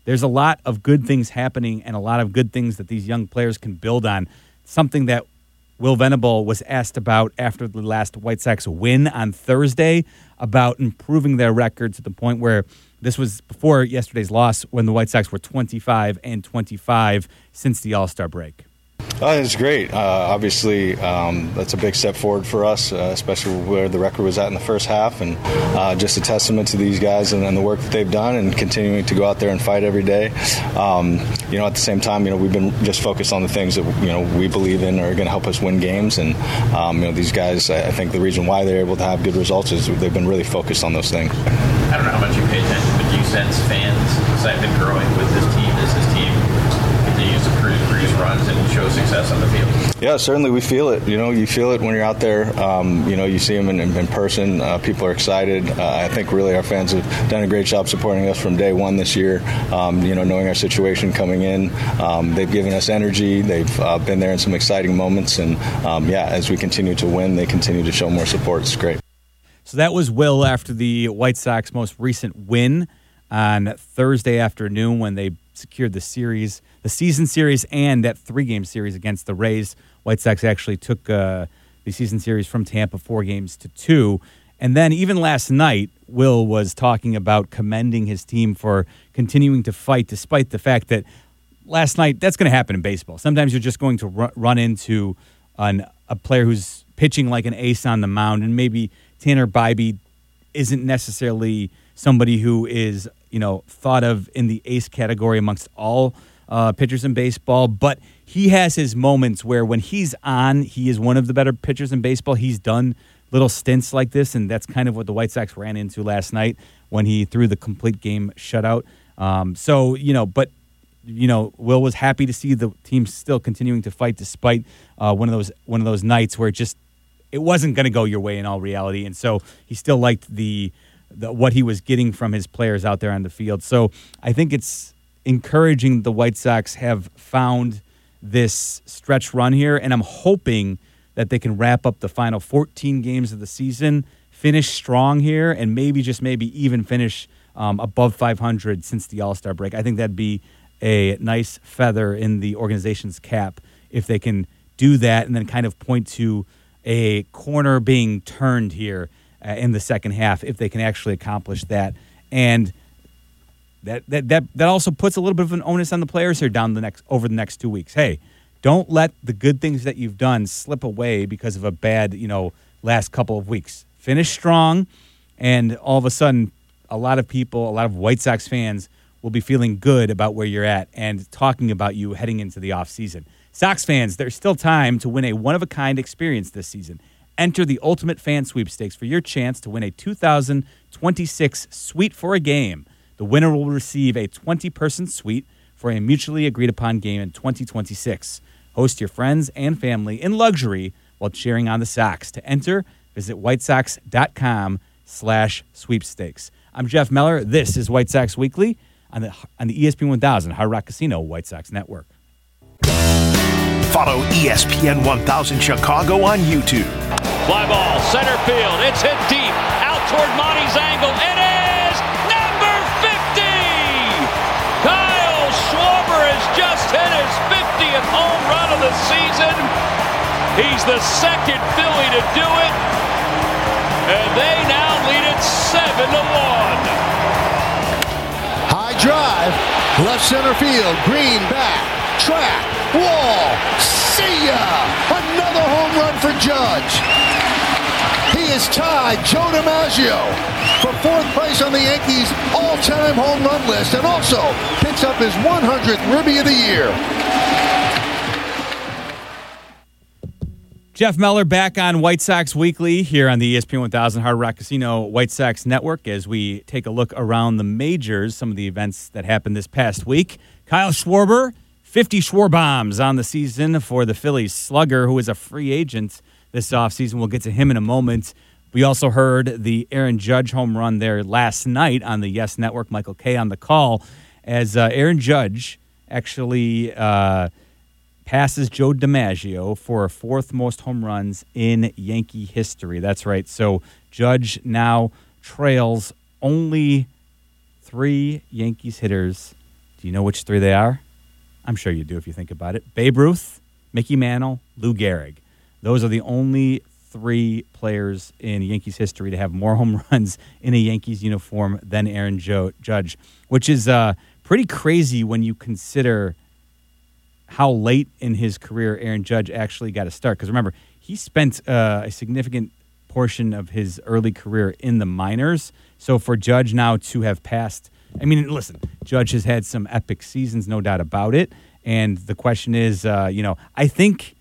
there's a lot of good things happening and a lot of good things that these young players can build on. Something that Will Venable was asked about after the last White Sox win on Thursday about improving their record to the point where this was before yesterday's loss when the White Sox were twenty-five and twenty-five since the All-Star break. Uh, it's great. Uh, obviously, um, that's a big step forward for us, uh, especially where the record was at in the first half, and uh, just a testament to these guys and, and the work that they've done and continuing to go out there and fight every day. Um, you know, at the same time, you know, we've been just focused on the things that, you know, we believe in are going to help us win games, and um, you know, these guys, I think the reason why they're able to have good results is they've been really focused on those things. I don't know how much you pay attention, but do you sense fans' excitement growing with this team as this team continues to cruise, cruise runs and show success on the field? Yeah, certainly we feel it. You know, you feel it when you're out there. Um, you know, you see them in, in person. Uh, people are excited. Uh, I think really our fans have done a great job supporting us from day one this year. Um, you know, knowing our situation coming in, um, they've given us energy. They've uh, been there in some exciting moments, and um, yeah, as we continue to win, they continue to show more support. It's great. So that was Will after the White Sox most recent win on Thursday afternoon when they secured the series, the season series, and that three-game series against the Rays. White Sox actually took uh, the season series from Tampa four games to two. And then even last night, Will was talking about commending his team for continuing to fight despite the fact that last night, that's going to happen in baseball. Sometimes you're just going to run, run into an, a player who's pitching like an ace on the mound, and maybe Tanner Bybee isn't necessarily somebody who is, you know, thought of in the ace category amongst all uh, pitchers in baseball, but he has his moments where when he's on, he is one of the better pitchers in baseball. He's done little stints like this, and that's kind of what the White Sox ran into last night when he threw the complete game shutout. Um, so, you know, but, you know, Will was happy to see the team still continuing to fight despite uh, one of those one of those nights where it just it wasn't going to go your way in all reality, and so he still liked the, the what he was getting from his players out there on the field. So I think it's encouraging the White Sox have found this stretch run here, and I'm hoping that they can wrap up the final fourteen games of the season, finish strong here, and maybe just maybe even finish um, above five hundred since the All-Star break. I think that'd be a nice feather in the organization's cap if they can do that and then kind of point to a corner being turned here uh, in the second half if they can actually accomplish that. And that, that that that also puts a little bit of an onus on the players here down the next over the next two weeks. Hey, don't let the good things that you've done slip away because of a bad, you know, last couple of weeks. Finish strong, and all of a sudden, a lot of people, a lot of White Sox fans will be feeling good about where you're at and talking about you heading into the offseason. Sox fans, there's still time to win a one-of-a-kind experience this season. Enter the Ultimate Fan Sweepstakes for your chance to win a two thousand twenty-six suite for a game. The winner will receive a twenty-person suite for a mutually agreed-upon game in twenty twenty-six. Host your friends and family in luxury while cheering on the Sox. To enter, visit whitesox.com slash sweepstakes. I'm Jeff Meller. This is White Sox Weekly on the on the E S P N one thousand Hard Rock Casino White Sox Network. Follow E S P N one thousand Chicago on YouTube. Fly ball, center field. It's hit deep. Out toward Monty's angle. It is number fifty! Kyle Schwarber has just hit his fiftieth home run of the season. He's the second Philly to do it. And they now lead it seven to one. High drive, left center field, Green back, track, wall, see ya! Another home run for Judge. He has tied Joe DiMaggio for fourth place on the Yankees' all-time home run list and also picks up his one hundredth Ribby of the year. Jeff Meller back on White Sox Weekly here on the E S P N one thousand Hard Rock Casino White Sox Network as we take a look around the majors, some of the events that happened this past week. Kyle Schwarber, fifty Schwarbombs on the season for the Phillies slugger, who is a free agent this offseason. We'll get to him in a moment. We also heard the Aaron Judge home run there last night on the Yes Network. Michael Kay on the call as uh, Aaron Judge actually uh, passes Joe DiMaggio for fourth most home runs in Yankee history. That's right. So Judge now trails only three Yankees hitters Do you know which three they are? I'm sure you do if you think about it. Babe Ruth, Mickey Mantle, Lou Gehrig. Those are the only three players in Yankees history to have more home runs in a Yankees uniform than Aaron jo- Judge, which is uh, pretty crazy when you consider how late in his career Aaron Judge actually got a start. Because remember, he spent uh, a significant portion of his early career in the minors. So for Judge now to have passed, I mean, listen, Judge has had some epic seasons, no doubt about it. And the question is, uh, you know, I think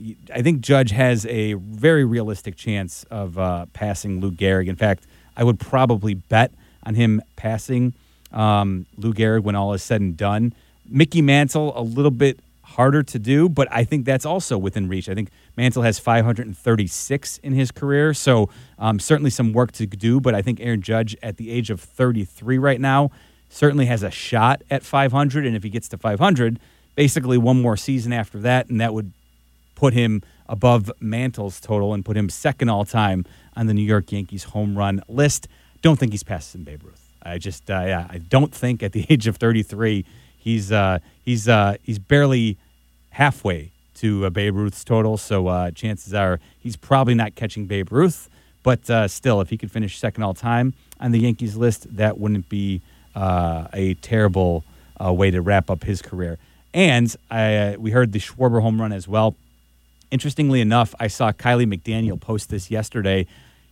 I think Judge has a very realistic chance of uh, passing Lou Gehrig. In fact, I would probably bet on him passing um, Lou Gehrig when all is said and done. Mickey Mantle, a little bit harder to do, but I think that's also within reach. I think Mantle has five hundred thirty-six in his career, so um, certainly some work to do, but I think Aaron Judge at the age of thirty-three right now certainly has a shot at five hundred, and if he gets to five hundred, basically one more season after that, and that would put him above Mantle's total and put him second all-time on the New York Yankees home run list. Don't think he's passing Babe Ruth. I just, uh, yeah, I don't think at the age of thirty-three he's uh, he's uh, he's barely halfway to uh, Babe Ruth's total. So uh, chances are he's probably not catching Babe Ruth. But uh, still, if he could finish second all-time on the Yankees list, that wouldn't be uh, a terrible uh, way to wrap up his career. And I, uh, we heard the Schwarber home run as well. Interestingly enough, I saw Kiley McDaniel post this yesterday.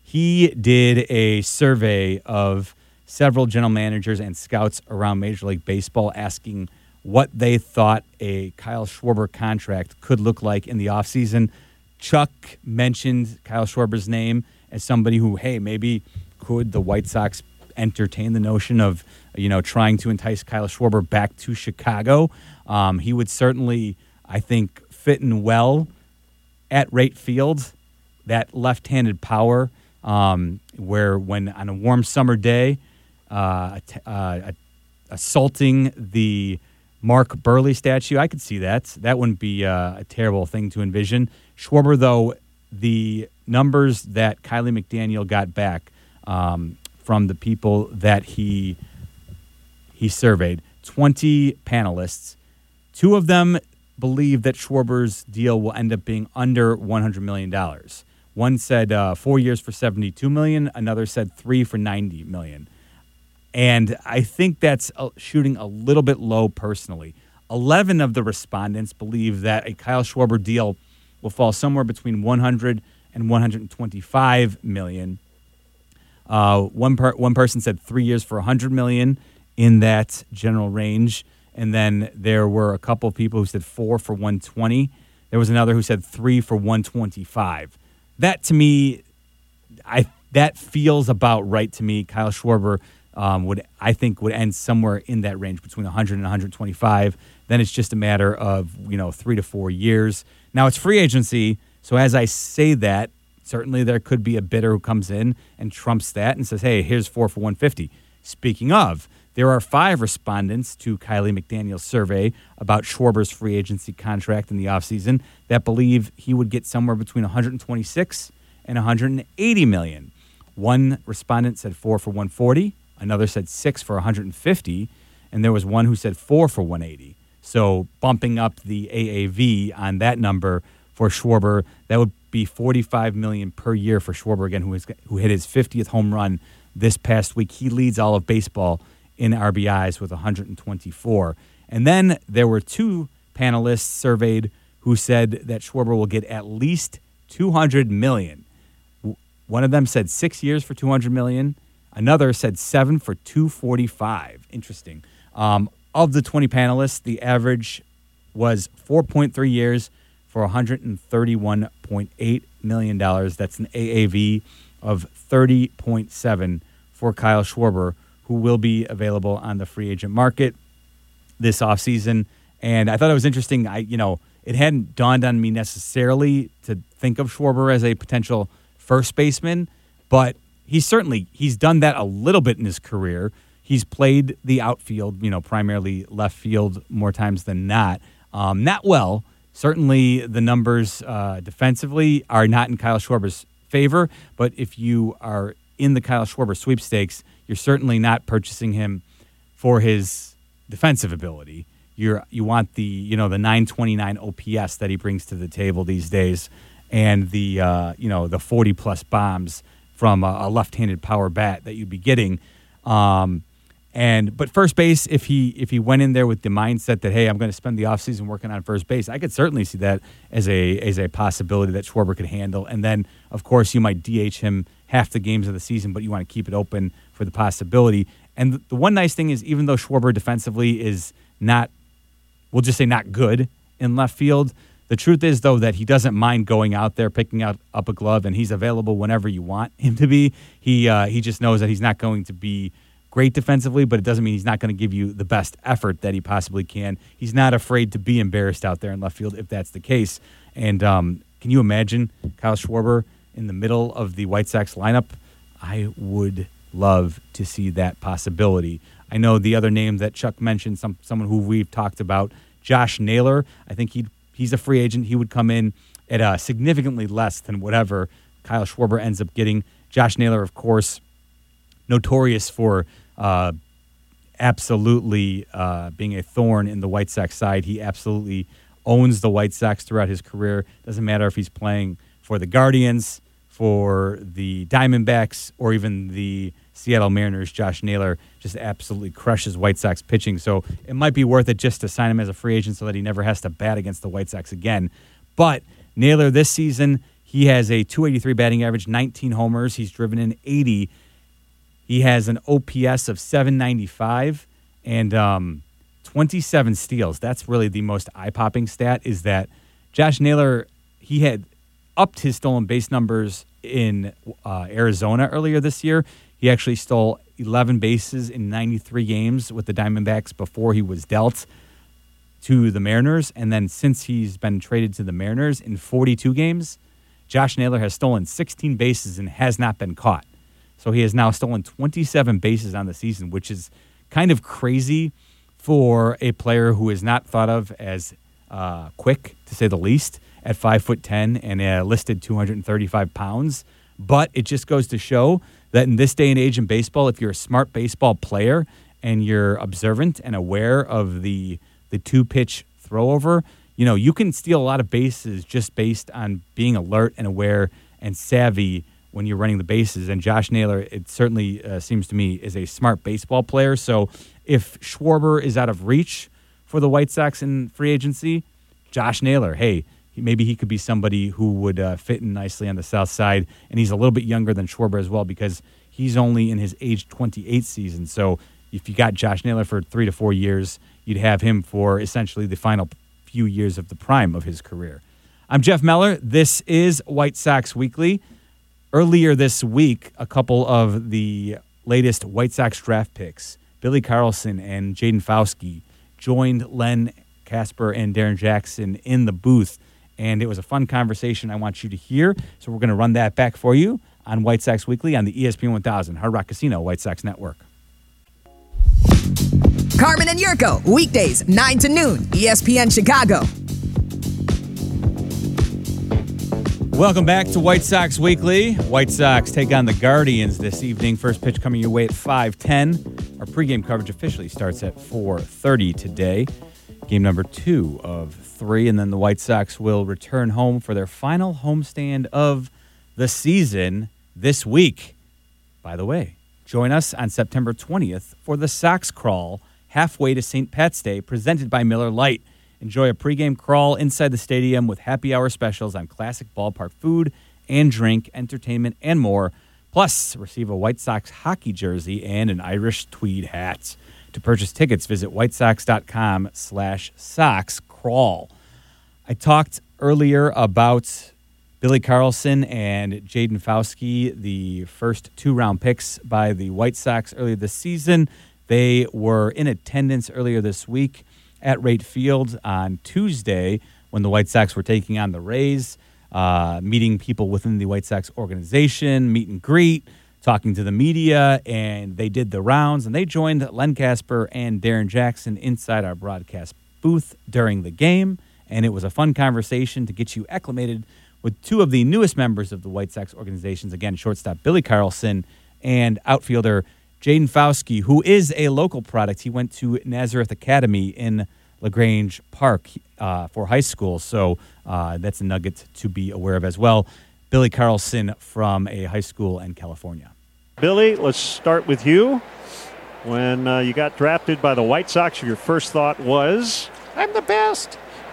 He did a survey of several general managers and scouts around Major League Baseball asking what they thought a Kyle Schwarber contract could look like in the offseason. Chuck mentioned Kyle Schwarber's name as somebody who, hey, maybe could the White Sox entertain the notion of, you know, trying to entice Kyle Schwarber back to Chicago. Um, he would certainly, I think, fit in well at right field, that left-handed power, um, where when on a warm summer day, uh, uh, assaulting the Mark Burley statue, I could see that. That wouldn't be uh, a terrible thing to envision. Schwarber, though, the numbers that Kiley McDaniel got back um, from the people that he he surveyed, twenty panelists, two of them believe that Schwarber's deal will end up being under one hundred million dollars. One said uh, four years for seventy-two million dollars. Another said three for ninety million dollars. And I think that's uh, shooting a little bit low personally. eleven of the respondents believe that a Kyle Schwarber deal will fall somewhere between one hundred and one hundred twenty-five million dollars. Uh, one, per- one person said three years for one hundred million dollars in that general range. And then there were a couple of people who said four for one hundred twenty. There was another who said three for one hundred twenty-five. That to me, I that feels about right to me. Kyle Schwarber um, would, I think, would end somewhere in that range between one hundred and one hundred twenty-five. Then it's just a matter of, you know, three to four years. Now it's free agency, so as I say that, certainly there could be a bidder who comes in and trumps that and says, "Hey, here's four for one hundred fifty." Speaking of, there are five respondents to Kiley McDaniel's survey about Schwarber's free agency contract in the offseason that believe he would get somewhere between one hundred twenty-six and one hundred eighty million. One respondent said four for one hundred forty, another said six for one hundred fifty, and there was one who said four for one hundred eighty. So bumping up the A A V on that number for Schwarber, that would be forty-five million dollars per year for Schwarber again, who is who hit his fiftieth home run this past week. He leads all of baseball in R B Is with one hundred twenty-four. And then there were two panelists surveyed who said that Schwarber will get at least two hundred million dollars. One of them said six years for two hundred million dollars. Another said seven for two hundred forty-five. Interesting. Um, of the twenty panelists, the average was four point three years for one hundred thirty-one point eight million dollars. That's an A A V of thirty point seven for Kyle Schwarber, who will be available on the free agent market this offseason. And I thought it was interesting. I, you know, it hadn't dawned on me necessarily to think of Schwarber as a potential first baseman, but he's certainly, he's done that a little bit in his career. He's played the outfield, you know, primarily left field more times than not. Um, not well. Certainly the numbers uh, defensively are not in Kyle Schwarber's favor, but if you are in the Kyle Schwarber sweepstakes, you're certainly not purchasing him for his defensive ability. You're you want the you know the nine twenty-nine O P S that he brings to the table these days, and the uh, you know the forty plus bombs from a, a left-handed power bat that you'd be getting. Um, and but first base, if he if he went in there with the mindset that, hey, I'm going to spend the offseason working on first base, I could certainly see that as a as a possibility that Schwarber could handle. And then of course you might D H him half the games of the season, but you want to keep it open for the possibility. And the, the one nice thing is, even though Schwarber defensively is not, we'll just say not good in left field, the truth is, though, that he doesn't mind going out there, picking out up a glove, and he's available whenever you want him to be. He uh, he just knows that he's not going to be great defensively, but it doesn't mean he's not going to give you the best effort that he possibly can. He's not afraid to be embarrassed out there in left field if that's the case. And um, can you imagine Kyle Schwarber in the middle of the White Sox lineup? I would love to see that possibility. I know the other name that Chuck mentioned, some someone who we've talked about, Josh Naylor. I think he'd He's a free agent. He would come in at uh, significantly less than whatever Kyle Schwarber ends up getting. Josh Naylor, of course, notorious for uh, absolutely uh, being a thorn in the White Sox side. He absolutely owns the White Sox throughout his career. Doesn't matter if he's playing for the Guardians, for the Diamondbacks, or even the Seattle Mariners. Josh Naylor just absolutely crushes White Sox pitching. So it might be worth it just to sign him as a free agent so that he never has to bat against the White Sox again. But Naylor this season, he has a two eighty-three batting average, nineteen homers. He's driven in eighty. He has an O P S of seven ninety-five and um, twenty-seven steals. That's really the most eye-popping stat, is that Josh Naylor, he had upped his stolen base numbers in uh, Arizona earlier this year. He actually stole eleven bases in ninety-three games with the Diamondbacks before he was dealt to the Mariners. And then since he's been traded to the Mariners, in forty-two games, Josh Naylor has stolen sixteen bases and has not been caught. So he has now stolen twenty-seven bases on the season, which is kind of crazy for a player who is not thought of as uh, quick, to say the least, at five foot ten and uh, listed two hundred thirty-five pounds. But it just goes to show that in this day and age in baseball, if you're a smart baseball player and you're observant and aware of the the two-pitch throwover, you know, you can steal a lot of bases just based on being alert and aware and savvy when you're running the bases. And Josh Naylor, it certainly uh, seems to me, is a smart baseball player. So if Schwarber is out of reach for the White Sox in free agency, Josh Naylor, hey, maybe he could be somebody who would uh, fit in nicely on the south side. And he's a little bit younger than Schwarber as well, because he's only in his age twenty-eight season. So if you got Josh Naylor for three to four years, you'd have him for essentially the final few years of the prime of his career. I'm Jeff Meller. This is White Sox Weekly. Earlier this week, a couple of the latest White Sox draft picks, Billy Carlson and Jaden Fauske, joined Len Kasper and Darren Jackson in the booth. And it was a fun conversation I want you to hear. So we're going to run that back for you on White Sox Weekly on the E S P N one thousand, Hard Rock Casino, White Sox Network. Carmen and Yurko, weekdays, nine to noon, E S P N Chicago. Welcome back to White Sox Weekly. White Sox take on the Guardians this evening. First pitch coming your way at five ten. Our pregame coverage officially starts at four thirty today. Game number two of three, and then the White Sox will return home for their final homestand of the season this week. By the way, join us on September twentieth for the Sox Crawl halfway to Saint Pat's Day, presented by Miller Lite. Enjoy a pregame crawl inside the stadium with happy hour specials on classic ballpark food and drink, entertainment, and more. Plus, receive a White Sox hockey jersey and an Irish tweed hat. To purchase tickets, visit whitesox.com slash Sox Crawl. I talked earlier about Billy Carlson and Jaden Fauske, the first two-round picks by the White Sox earlier this season. They were in attendance earlier this week at Rate Field on Tuesday when the White Sox were taking on the Rays, uh, meeting people within the White Sox organization, meet and greet, talking to the media, and they did the rounds, and they joined Len Kasper and Darren Jackson inside our broadcast booth during the game, and it was a fun conversation to get you acclimated with two of the newest members of the White Sox organizations, again, shortstop Billy Carlson and outfielder Jaden Fauske, who is a local product. He went to Nazareth Academy in LaGrange Park uh, for high school, so uh, that's a nugget to be aware of as well. Billy Carlson from a high school in California. Billy, let's start with you. When uh, you got drafted by the White Sox, your first thought was? I'm the best.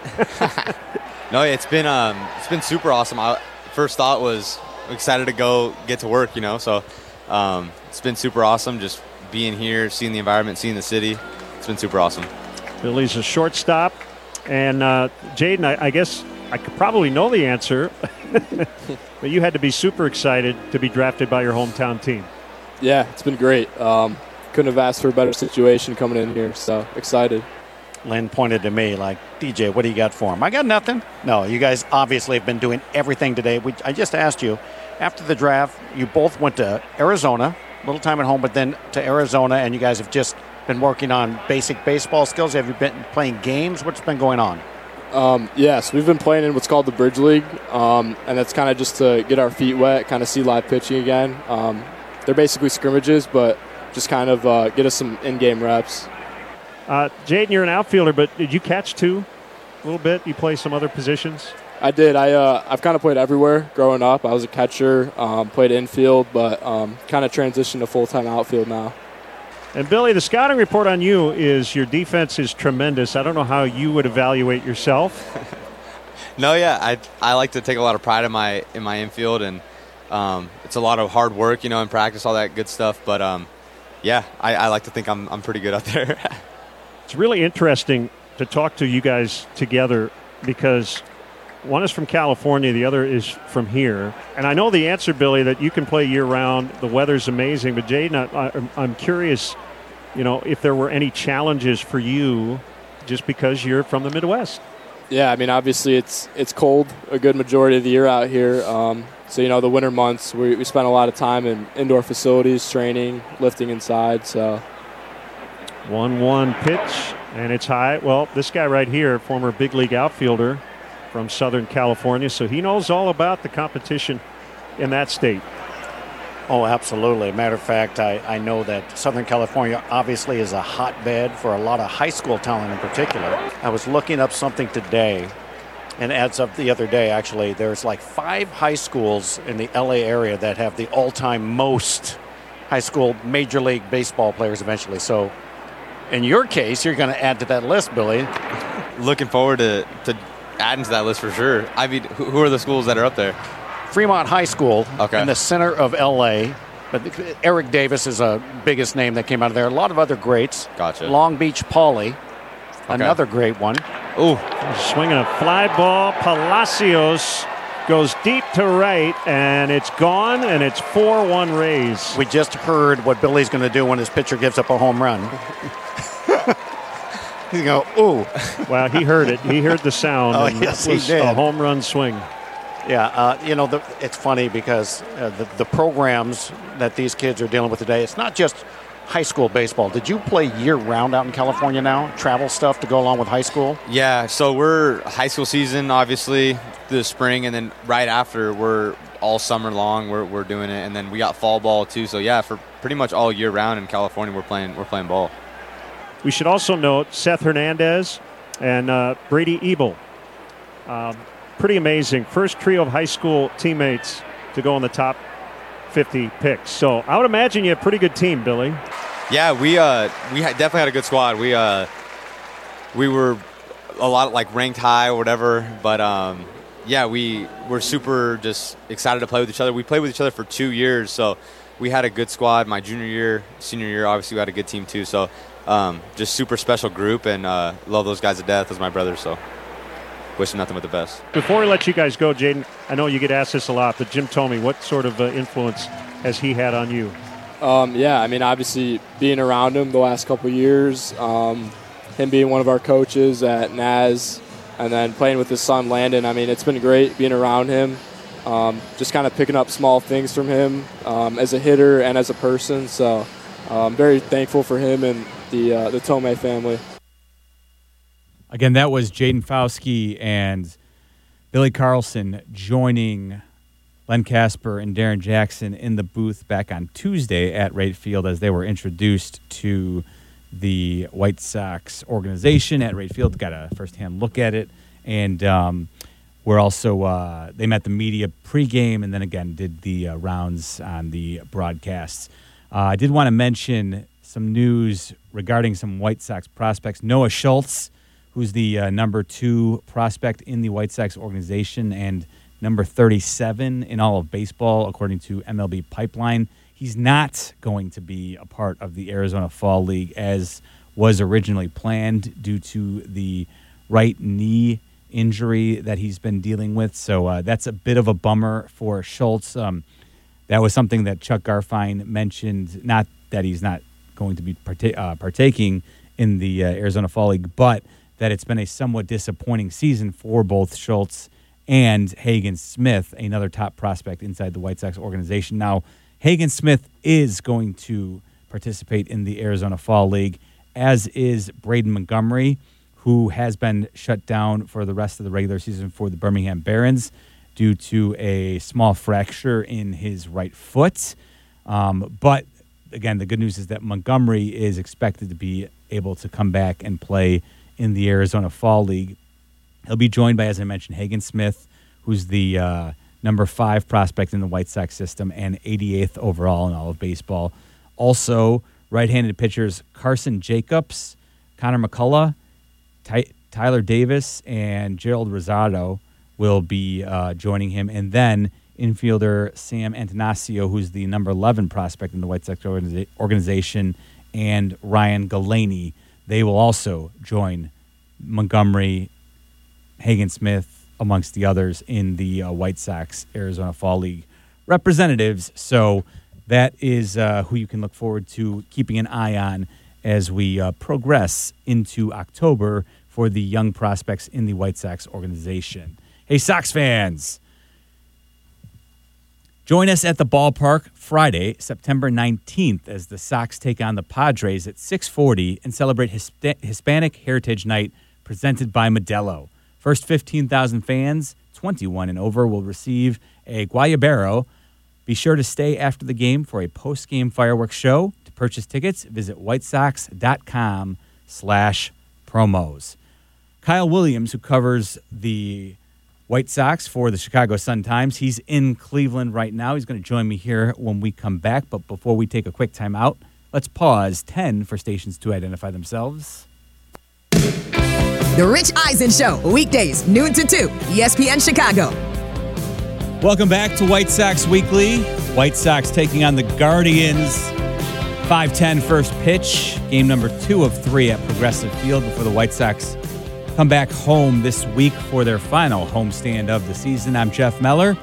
No, it's been um, it's been super awesome. I, first thought was excited to go get to work, you know, so um, it's been super awesome just being here, seeing the environment, seeing the city. It's been super awesome. Billy's a shortstop. And uh, Jaden, I, I guess I could probably know the answer, but you had to be super excited to be drafted by your hometown team. Yeah, it's been great. Um, couldn't have asked for a better situation coming in here, so excited. Lynn pointed to me like, D J, what do you got for him? I got nothing. No, you guys obviously have been doing everything today. We, I just asked you, after the draft, you both went to Arizona, a little time at home, but then to Arizona, and you guys have just been working on basic baseball skills. Have you been playing games? What's been going on? Um, yes, we've been playing in what's called the Bridge League, um, and that's kind of just to get our feet wet, kind of see live pitching again. Um, they're basically scrimmages, but just kind of uh, get us some in-game reps. Uh, Jaden, you're an outfielder, but did you catch too a little bit? You play some other positions? I did. I, uh, I've kind of played everywhere growing up. I was a catcher, um, played infield, but um, kind of transitioned to full-time outfield now. And, Billy, the scouting report on you is your defense is tremendous. I don't know how you would evaluate yourself. No, yeah, I I like to take a lot of pride in my in my infield, and um, it's a lot of hard work, you know, in practice, all that good stuff. But, um, yeah, I, I like to think I'm I'm pretty good out there. It's really interesting to talk to you guys together because one is from California, the other is from here. And I know the answer, Billy, that you can play year-round. The weather's amazing. But, Jaden, I, I'm curious, you know, if there were any challenges for you just because you're from the Midwest. Yeah, I mean, obviously it's it's cold a good majority of the year out here. Um, so, you know, the winter months, we, we spend a lot of time in indoor facilities, training, lifting inside. So one one pitch, and it's high. Well, this guy right here, former big league outfielder from Southern California, so he knows all about the competition in that state. Oh, absolutely. Matter of fact, I, I know that Southern California obviously is a hotbed for a lot of high school talent in particular. I was looking up something today, and adds up the other day, actually. There's like five high schools in the L A area that have the all-time most high school Major League Baseball players eventually. So in your case, you're going to add to that list, Billy. Looking forward to, to adding to that list for sure. I mean, who, who are the schools that are up there? Fremont High School okay. in the center of L A. But Eric Davis is a biggest name that came out of there. A lot of other greats. Gotcha. Long Beach Poly, okay. Another great one. Ooh. Swinging a fly ball. Palacios goes deep to right, and it's gone, and it's four one Rays. We just heard what Billy's going to do when his pitcher gives up a home run. He's going to go, ooh. Well, he heard it. He heard the sound. Oh, and yes, it was he did. A home run swing. Yeah, uh, you know, the, it's funny because uh, the, the programs that these kids are dealing with today, it's not just high school baseball. Did you play year-round out in California now? Travel stuff to go along with high school? Yeah, so we're high school season, obviously, the spring, and then right after, we're all summer long, we're, we're doing it, and then we got fall ball, too. So, yeah, for pretty much all year-round in California, we're playing we're playing ball. We should also note Seth Hernandez and uh, Brady Ebel. Um, Pretty amazing. First trio of high school teammates to go in the top fifty picks. So I would imagine you have a pretty good team, Billy. Yeah, we uh we had definitely had a good squad. We uh we were a lot like ranked high or whatever, but um yeah, we were super just excited to play with each other. We played with each other for two years, so we had a good squad. My junior year, senior year, obviously we had a good team too. So um just super special group, and uh love those guys to death as my brothers. So. Wish them nothing but the best. Before we let you guys go, Jaden, I know you get asked this a lot, but Jim Thome, what sort of uh, influence has he had on you? Um, yeah, I mean, obviously being around him the last couple of years, um, him being one of our coaches at N A S, and then playing with his son Landon. I mean, it's been great being around him, um, just kind of picking up small things from him um, as a hitter and as a person. So I'm um, very thankful for him and the uh, the Thome family. Again, that was Jaden Fauske and Billy Carlson joining Len Casper and Darren Jackson in the booth back on Tuesday at Wright Field as they were introduced to the White Sox organization at Wright Field. Got a firsthand look at it. And um, we're also, uh, they met the media pregame and then again did the uh, rounds on the broadcasts. Uh, I did want to mention some news regarding some White Sox prospects. Noah Schultz, who's the uh, number two prospect in the White Sox organization and number thirty-seven in all of baseball, according to M L B Pipeline. He's not going to be a part of the Arizona Fall League as was originally planned due to the right knee injury that he's been dealing with. So uh, that's a bit of a bummer for Schultz. Um, that was something that Chuck Garfien mentioned, not that he's not going to be parta- uh, partaking in the uh, Arizona Fall League, but that it's been a somewhat disappointing season for both Schultz and Hagen Smith, another top prospect inside the White Sox organization. Now, Hagen Smith is going to participate in the Arizona Fall League, as is Braden Montgomery, who has been shut down for the rest of the regular season for the Birmingham Barons due to a small fracture in his right foot. Um, but, again, the good news is that Montgomery is expected to be able to come back and play in the Arizona Fall League. He'll be joined by, as I mentioned, Hagen Smith, who's the uh, number five prospect in the White Sox system and eighty-eighth overall in all of baseball. Also, right-handed pitchers Carson Jacobs, Connor McCullough, Ty- Tyler Davis, and Gerald Rosado will be uh, joining him. And then infielder Sam Antanasio, who's the number eleven prospect in the White Sox organiza- organization, and Ryan Galaney. They will also join Montgomery, Hagen Smith, amongst the others, in the uh, White Sox Arizona Fall League representatives. So that is uh, who you can look forward to keeping an eye on as we uh, progress into October for the young prospects in the White Sox organization. Hey, Sox fans, join us at the ballpark Friday, September nineteenth, as the Sox take on the Padres at six forty and celebrate Hisp- Hispanic Heritage Night presented by Modelo. First fifteen thousand fans, twenty-one and over, will receive a Guayabero. Be sure to stay after the game for a post-game fireworks show. To purchase tickets, visit whitesox.com slash promos. Kyle Williams, who covers the White Sox for the Chicago Sun-Times, he's in Cleveland right now. He's going to join me here when we come back. But before we take a quick time out, let's pause ten for stations to identify themselves. The Rich Eisen Show, weekdays, noon to two, E S P N Chicago. Welcome back to White Sox Weekly. White Sox taking on the Guardians. five ten first pitch, game number two of three at Progressive Field before the White Sox come back home this week for their final homestand of the season. I'm Jeff Meller,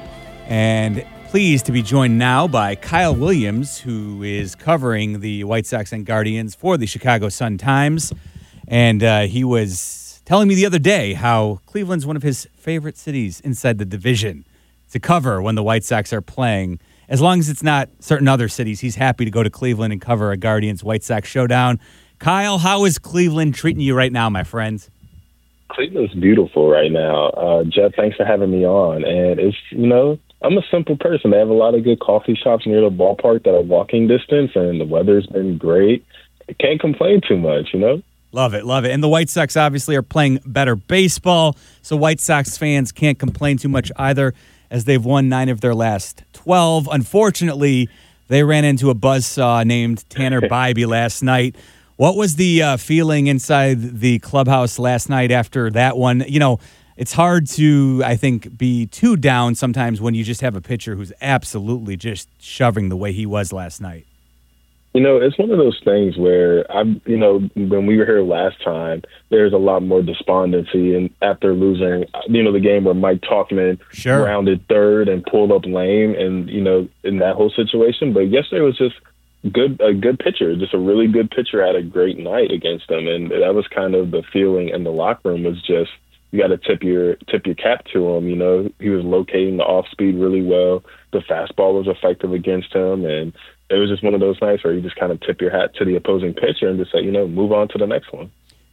and pleased to be joined now by Kyle Williams, who is covering the White Sox and Guardians for the Chicago Sun-Times. And uh, he was telling me the other day how Cleveland's one of his favorite cities inside the division to cover when the White Sox are playing. As long as it's not certain other cities, he's happy to go to Cleveland and cover a Guardians-White Sox showdown. Kyle, how is Cleveland treating you right now, my friend? Cleveland's beautiful right now. Uh, Jeff, thanks for having me on. And it's, you know, I'm a simple person. They have a lot of good coffee shops near the ballpark that are walking distance, and the weather's been great. I can't complain too much, you know? Love it, love it. And the White Sox obviously are playing better baseball, so White Sox fans can't complain too much either, as they've won nine of their last twelve. Unfortunately, they ran into a buzzsaw named Tanner Bybee last night. What was the uh, feeling inside the clubhouse last night after that one? You know, it's hard to, I think, be too down sometimes when you just have a pitcher who's absolutely just shoving the way he was last night. You know, it's one of those things where, I'm, you know, when we were here last time, there's a lot more despondency. And after losing, you know, the game where Mike Tauchman sure. rounded third and pulled up lame and, you know, in that whole situation. But yesterday was just good, a good pitcher, just a really good pitcher had a great night against them. And that was kind of the feeling in the locker room, was just, you got to tip your tip your cap to him. You know, he was locating the off speed really well. The fastball was effective against him. And it was just one of those nights where you just kind of tip your hat to the opposing pitcher and just say, you know, move on to the next one.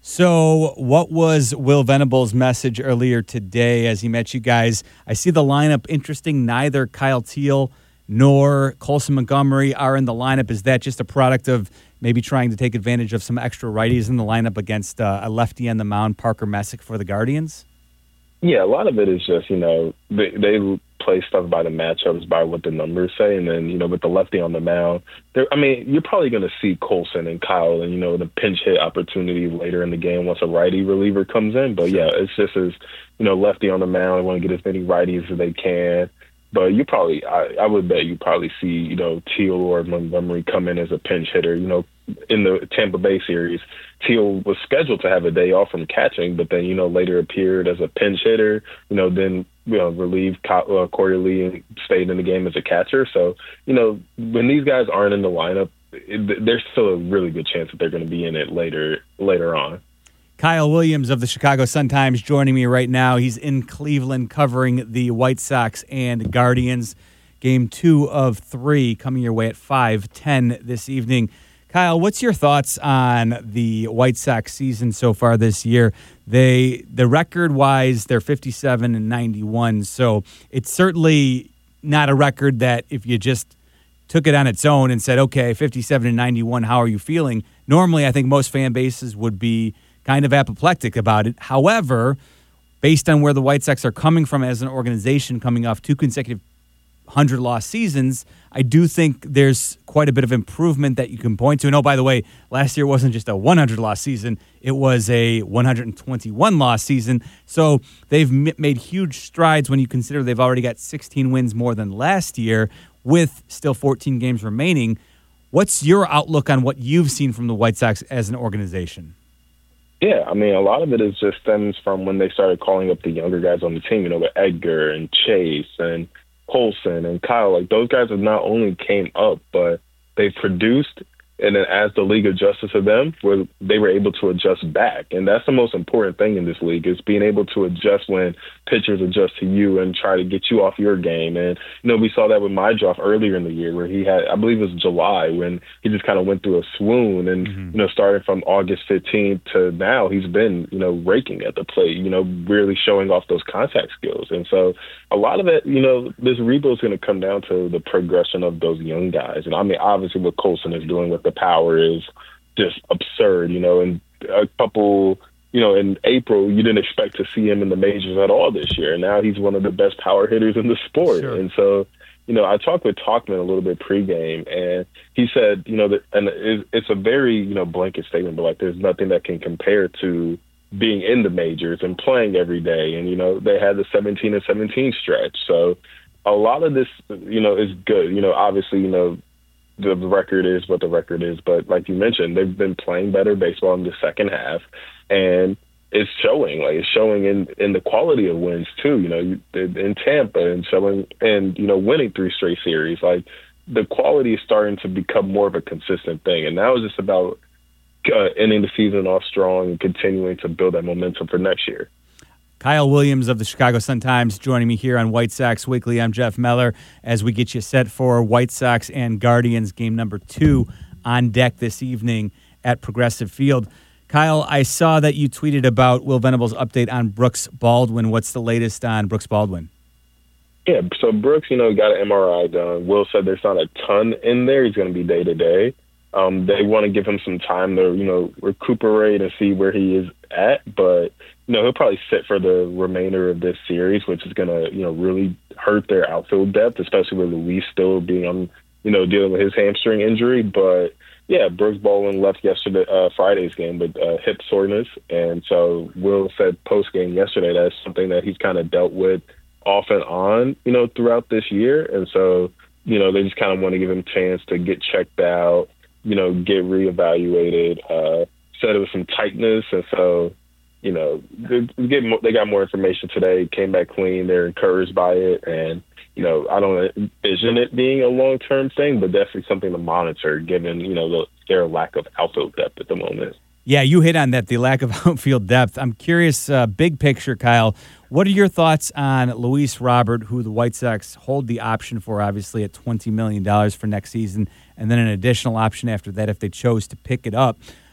So what was Will Venables' message earlier today as he met you guys? I see the lineup interesting. Neither Kyle Teel nor Colson Montgomery are in the lineup. Is that just a product of maybe trying to take advantage of some extra righties in the lineup against uh, a lefty on the mound, Parker Messick, for the Guardians? Yeah, a lot of it is just, you know, they, they play stuff by the matchups, by what the numbers say. And then, you know, with the lefty on the mound, I mean, you're probably going to see Colson and Kyle and, you know, the pinch hit opportunity later in the game once a righty reliever comes in. But, yeah, it's just as, you know, lefty on the mound, they want to get as many righties as they can. But you probably, I, I would bet you probably see, you know, Teel or Montgomery come in as a pinch hitter. You know, in the Tampa Bay series, Teel was scheduled to have a day off from catching, but then, you know, later appeared as a pinch hitter, you know, then, you know, relieved uh, Corey Lee and stayed in the game as a catcher. So, you know, when these guys aren't in the lineup, it, there's still a really good chance that they're going to be in it later, later on. Kyle Williams of the Chicago Sun-Times joining me right now. He's in Cleveland covering the White Sox and Guardians. Game two of three coming your way at five ten this evening. Kyle, what's your thoughts on the White Sox season so far this year? They, the record-wise, they're fifty-seven and ninety-one, so it's certainly not a record that if you just took it on its own and said, okay, fifty-seven and ninety-one, how are you feeling? Normally, I think most fan bases would be kind of apoplectic about it. However, based on where the White Sox are coming from as an organization, coming off two consecutive hundred-loss seasons, I do think there's quite a bit of improvement that you can point to. And oh, by the way, last year wasn't just a one hundred-loss season. It was a one hundred twenty-one-loss season. So they've m- made huge strides when you consider they've already got sixteen wins more than last year with still fourteen games remaining. What's your outlook on what you've seen from the White Sox as an organization? Yeah, I mean, a lot of it is just stems from when they started calling up the younger guys on the team, you know, with Edgar and Chase and Colson and Kyle. Like, those guys have not only came up, but they produced, and then as the league adjusted to them, where they were able to adjust back. And that's the most important thing in this league, is being able to adjust when pitchers adjust to you and try to get you off your game. And, you know, we saw that with Mydroff earlier in the year, where he had, I believe it was July, when he just kind of went through a swoon. And, mm-hmm. you know, starting from August fifteenth to now, he's been, you know, raking at the plate, you know, really showing off those contact skills. And so a lot of it, you know, this rebuild is going to come down to the progression of those young guys. And I mean, obviously what Colson is doing with the power is just absurd, you know, and a couple, you know, in April, you didn't expect to see him in the majors at all this year. And now he's one of the best power hitters in the sport. Sure. And so, you know, I talked with Talkman a little bit pregame, and he said, you know, that, and it's a very, you know, blanket statement, but like, there's nothing that can compare to being in the majors and playing every day. And, you know, they had the seventeen and seventeen stretch. So a lot of this, you know, is good. You know, obviously, you know, the record is what the record is, but like you mentioned, they've been playing better baseball in the second half, and it's showing. Like, it's showing in, in the quality of wins too. You know, in Tampa, and showing, and you know, winning three straight series. Like, the quality is starting to become more of a consistent thing, and now it's just about uh, ending the season off strong and continuing to build that momentum for next year. Kyle Williams of the Chicago Sun-Times joining me here on White Sox Weekly. I'm Jeff Meller as we get you set for White Sox and Guardians game number two on deck this evening at Progressive Field. Kyle, I saw that you tweeted about Will Venables' update on Brooks Baldwin. What's the latest on Brooks Baldwin? Yeah, so Brooks, you know, got an M R I done. Will said there's not a ton in there. He's going to be day-to-day. Um, they want to give him some time to, you know, recuperate and see where he is at. But, you know, he'll probably sit for the remainder of this series, which is going to, you know, really hurt their outfield depth, especially with Luis still being on, you know, dealing with his hamstring injury. But, yeah, Brooks Baldwin left yesterday, uh, Friday's game with uh, hip soreness. And so Will said post-game yesterday that's something that he's kind of dealt with off and on, you know, throughout this year. And so, you know, they just kind of want to give him a chance to get checked out, you know, get reevaluated. Uh, said it was some tightness, and so, you know, they, get more, they got more information today, came back clean. They're encouraged by it, and, you know, I don't envision it being a long-term thing, but definitely something to monitor given, you know, the, their lack of outfield depth at the moment. Yeah, you hit on that, the lack of outfield depth. I'm curious, uh, big picture, Kyle, what are your thoughts on Luis Robert, who the White Sox hold the option for, obviously, at twenty million dollars for next season, and then an additional option after that if they chose to pick it up?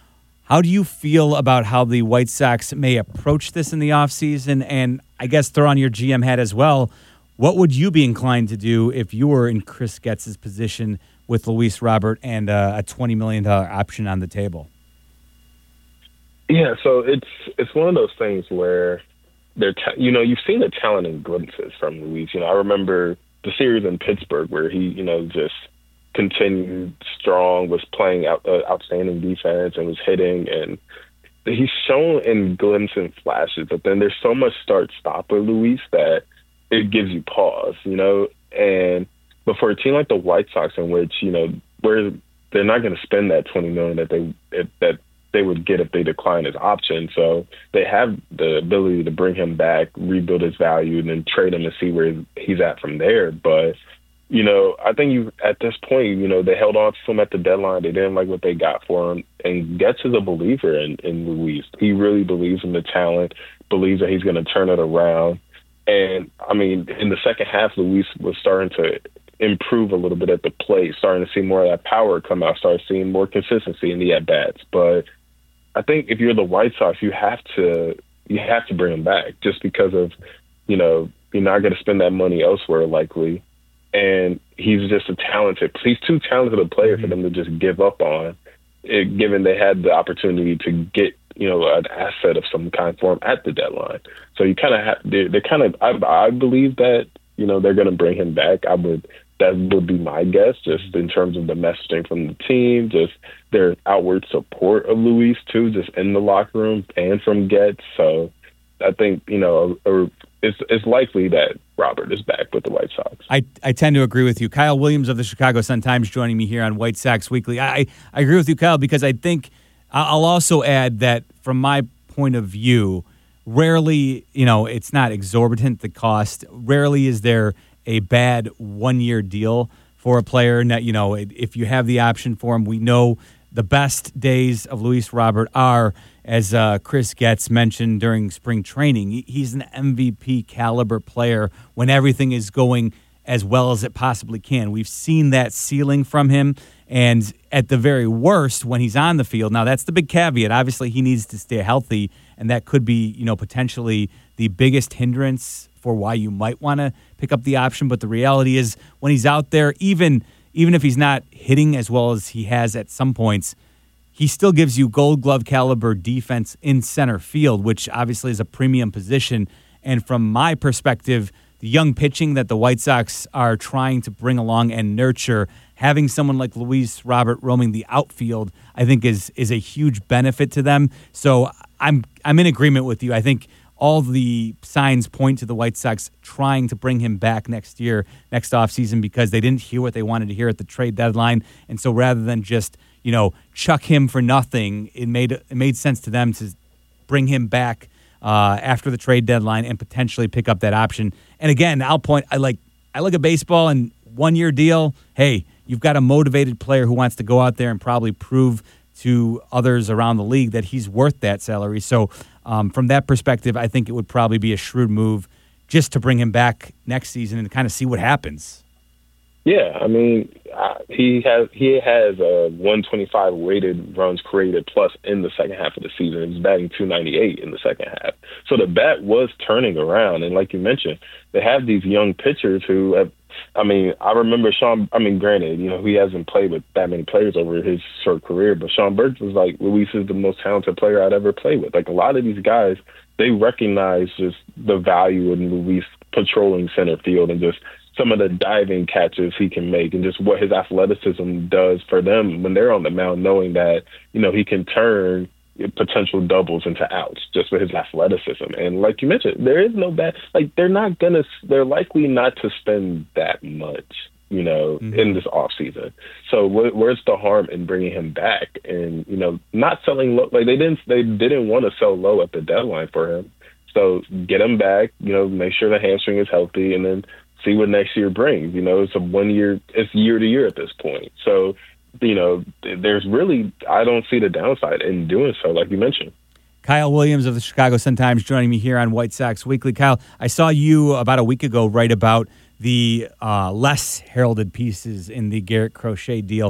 How do you feel about how the White Sox may approach this in the offseason? And I guess throw on your G M hat as well. What would you be inclined to do if you were in Chris Getz's position with Luis Robert and uh, a twenty million dollars option on the table? Yeah, so it's it's one of those things where they're ta- you know you've seen the talent in glimpses from Luis. You know, I remember the series in Pittsburgh where he you know just continued strong, was playing out, uh, outstanding defense and was hitting, and he's shown in glimpses and flashes. But then there's so much start-stop with Luis that it gives you pause. You know, and but for a team like the White Sox, in which you know where they're not going to spend that twenty million dollars that they if, that they would get if they decline his option. So they have the ability to bring him back, rebuild his value, and then trade him and see where he's at from there. But, you know, I think you at this point, you know, they held on to him at the deadline. They didn't like what they got for him. And Getz is a believer in, in Luis. He really believes in the talent, believes that he's going to turn it around. And, I mean, in the second half, Luis was starting to improve a little bit at the plate, starting to see more of that power come out, started seeing more consistency in the at-bats. But I think if you're the White Sox, you have to you have to bring him back just because of, you know, you're not going to spend that money elsewhere likely. And he's just a talented, he's too talented a player for them to just give up on, it, given they had the opportunity to get, you know, an asset of some kind for him at the deadline. So you kind of have, they're, they're kind of, I, I believe that, you know, they're going to bring him back. I would, that would be my guess, just in terms of the messaging from the team, just their outward support of Luis, too, just in the locker room and from Getz. So I think, you know, or it's, it's likely that Robert is back with the White Sox. I, I tend to agree with you. Kyle Williams of the Chicago Sun-Times joining me here on White Sox Weekly. I, I agree with you, Kyle, because I think I'll also add that from my point of view, rarely, you know, it's not exorbitant, the cost. Rarely is there a bad one-year deal for a player. And that, you know, if you have the option for him, we know the best days of Luis Robert are, as uh, Chris Getz mentioned during spring training, he's an M V P caliber player when everything is going as well as it possibly can. We've seen that ceiling from him. And at the very worst, when he's on the field, now that's the big caveat. Obviously, he needs to stay healthy, and that could be, you know, potentially the biggest hindrance for why you might want to pick up the option. But the reality is, when he's out there, even even if he's not hitting as well as he has at some points, he still gives you Gold Glove caliber defense in center field, which obviously is a premium position. And from my perspective, the young pitching that the White Sox are trying to bring along and nurture, having someone like Luis Robert roaming the outfield, I think is is a huge benefit to them. So I'm I'm in agreement with you. I think all the signs point to the White Sox trying to bring him back next year, next offseason, because they didn't hear what they wanted to hear at the trade deadline. And so rather than just, you know, chuck him for nothing, it made it made sense to them to bring him back uh, after the trade deadline and potentially pick up that option. And again, I'll point, I like I look at baseball and one-year deal, hey, you've got a motivated player who wants to go out there and probably prove to others around the league that he's worth that salary. So um, from that perspective, I think it would probably be a shrewd move just to bring him back next season and kind of see what happens. Yeah, I mean, uh, he has he has a one twenty-five weighted runs created plus in the second half of the season. He's batting two ninety-eight in the second half. So the bat was turning around. And like you mentioned, they have these young pitchers who have, I mean, I remember Sean, I mean, granted, you know, he hasn't played with that many players over his short career, but Sean Burks was like, Luis is the most talented player I'd ever played with. Like, a lot of these guys, they recognize just the value in Luis patrolling center field and just some of the diving catches he can make and just what his athleticism does for them when they're on the mound, knowing that, you know, he can turn potential doubles into outs just with his athleticism. And like you mentioned, there is no bad, like they're not going to, they're likely not to spend that much, you know, mm-hmm. in this offseason. So wh- where's the harm in bringing him back and, you know, not selling low, like they didn't, they didn't want to sell low at the deadline for him. So get him back, you know, make sure the hamstring is healthy and then see what next year brings. You know, it's a one year, it's year to year at this point. So, you know, there's really, I don't see the downside in doing so, like you mentioned. Kyle Williams of the Chicago Sun-Times joining me here on White Sox Weekly. Kyle, I saw you about a week ago write about the uh, less heralded pieces in the Garrett Crochet deal,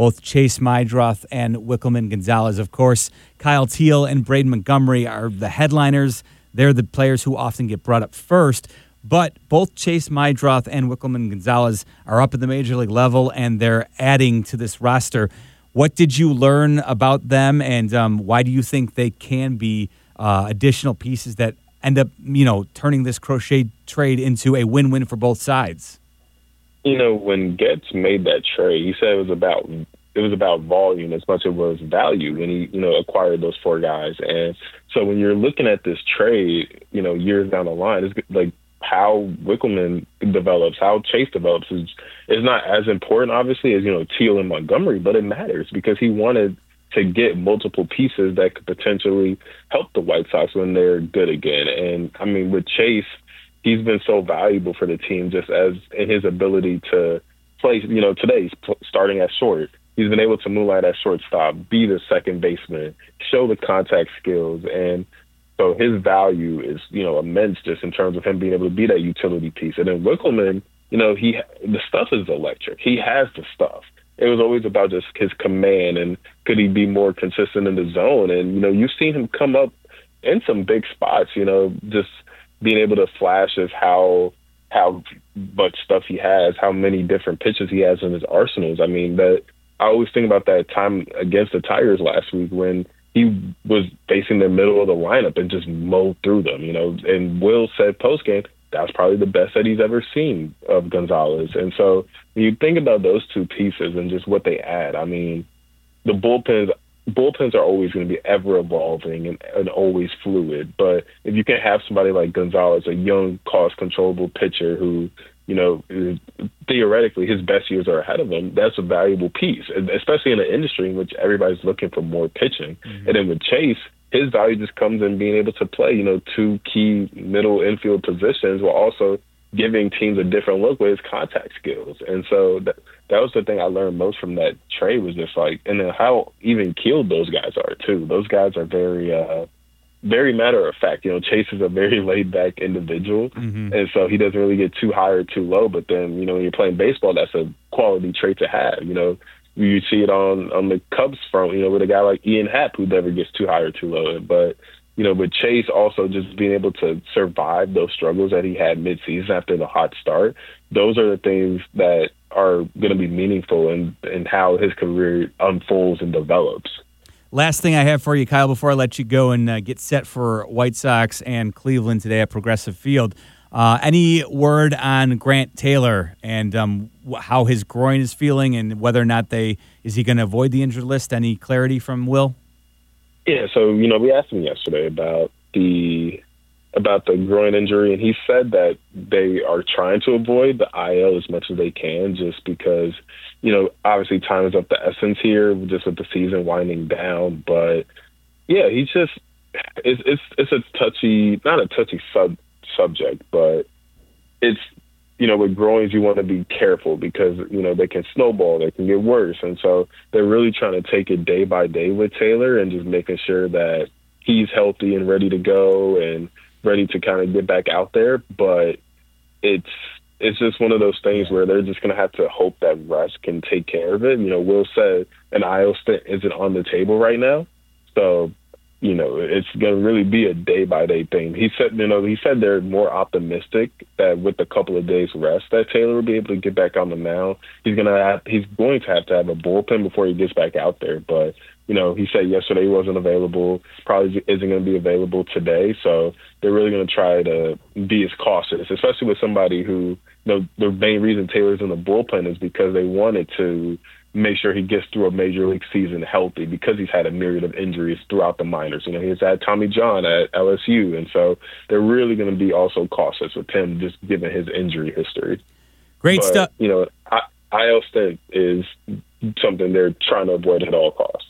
both Chase Mydroth and Wickelman Gonzalez. Of course, Kyle Teal and Braden Montgomery are the headliners. They're the players who often get brought up first. But both Chase Mydroth and Wickelman Gonzalez are up at the major league level, and they're adding to this roster. What did you learn about them, and um, why do you think they can be uh, additional pieces that end up, you know, turning this Crochet trade into a win-win for both sides? You know, when Getz made that trade, he said it was about it was about volume as much as it was value when he, you know, acquired those four guys. And so when you're looking at this trade, you know, years down the line, it's like how Wickelman develops, how Chase develops is is not as important, obviously, as, you know, Teal and Montgomery, but it matters because he wanted to get multiple pieces that could potentially help the White Sox when they're good again. And, I mean, with Chase, he's been so valuable for the team just as in his ability to play. You know, today he's starting at short. He's been able to moonlight at shortstop, be the second baseman, show the contact skills. And so his value is, you know, immense just in terms of him being able to be that utility piece. And then Wickelman, you know, he the stuff is electric. He has the stuff. It was always about just his command and could he be more consistent in the zone. And, you know, you've seen him come up in some big spots, you know, just being able to flash as how how much stuff he has, how many different pitches he has in his arsenals. I mean, that I always think about that time against the Tigers last week when he was facing the middle of the lineup and just mowed through them, you know. And Will said postgame, that's probably the best that he's ever seen of Gonzalez. And so when you think about those two pieces and just what they add, I mean, the bullpens bullpens are always going to be ever evolving and, and always fluid. But if you can have somebody like Gonzalez, a young, cost controllable pitcher who, you know, is, theoretically his best years are ahead of him, that's a valuable piece, especially in an industry in which everybody's looking for more pitching. Mm-hmm. And then with Chase, his value just comes in being able to play, you know, two key middle infield positions while also giving teams a different look with his contact skills. And so that, that was the thing I learned most from that trade was just like, and then how even keeled those guys are too. Those guys are very, uh, very matter of fact. You know, Chase is a very laid back individual. Mm-hmm. And so he doesn't really get too high or too low. But then, you know, when you're playing baseball, that's a quality trait to have. You know, you see it on, on the Cubs front, you know, with a guy like Ian Happ who never gets too high or too low. But, you know, with Chase also just being able to survive those struggles that he had midseason after the hot start, those are the things that are going to be meaningful in, in how his career unfolds and develops. Last thing I have for you, Kyle, before I let you go and uh, get set for White Sox and Cleveland today at Progressive Field. Uh, any word on Grant Taylor and um, how his groin is feeling and whether or not they is he going to avoid the injured list? Any clarity from Will? Yeah, so, you know, we asked him yesterday about the about the groin injury, and he said that they are trying to avoid the I L as much as they can just because, you know, obviously time is of the essence here just with the season winding down. But, yeah, he's just it's, – it's, it's a touchy – not a touchy sub, subject, but it's – you know, with groins, you want to be careful because, you know, they can snowball, they can get worse. And so they're really trying to take it day by day with Taylor and just making sure that he's healthy and ready to go and ready to kind of get back out there. But it's it's just one of those things where they're just going to have to hope that rest can take care of it. You know, Will said an I L stint isn't on the table right now. So, you know, it's going to really be a day-by-day thing. He said, you know, he said they're more optimistic that with a couple of days rest that Taylor will be able to get back on the mound. He's going to have, he's going to have to have a bullpen before he gets back out there. But, you know, he said yesterday he wasn't available, probably isn't going to be available today. So they're really going to try to be as cautious, especially with somebody who, you know, the main reason Taylor's in the bullpen is because they wanted to make sure he gets through a major league season healthy because he's had a myriad of injuries throughout the minors. You know, he's had Tommy John at L S U, and so they're really going to be also cautious with him just given his injury history. Great but, stuff. You know, I L stint is something they're trying to avoid at all costs.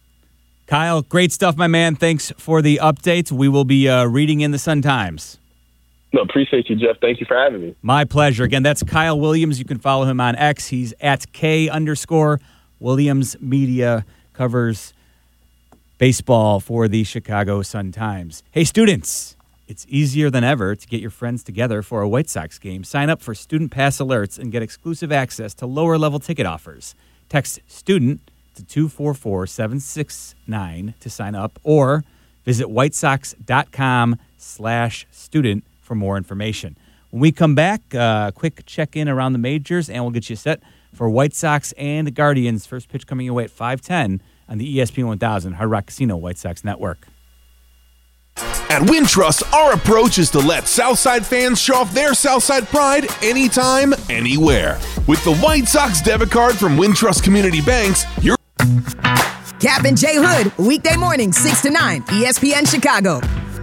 Kyle, great stuff, my man. Thanks for the updates. We will be uh, reading in the Sun-Times. No, appreciate you, Jeff. Thank you for having me. My pleasure. Again, that's Kyle Williams. You can follow him on X. He's at K underscore Williams Media, covers baseball for the Chicago Sun-Times. Hey, students, it's easier than ever to get your friends together for a White Sox game. Sign up for Student Pass Alerts and get exclusive access to lower-level ticket offers. Text STUDENT to two four four, seven six nine to sign up, or visit whitesox.com slash student for more information. When we come back, a uh, quick check-in around the majors, and we'll get you set for White Sox and the Guardians. First pitch coming your way at five ten on the E S P N one thousand Hard Rock Casino White Sox Network. At Wintrust, our approach is to let Southside fans show off their Southside pride anytime, anywhere. With the White Sox debit card from Wintrust Community Banks, you're... Cap and J Hood, weekday morning, six to nine, E S P N Chicago.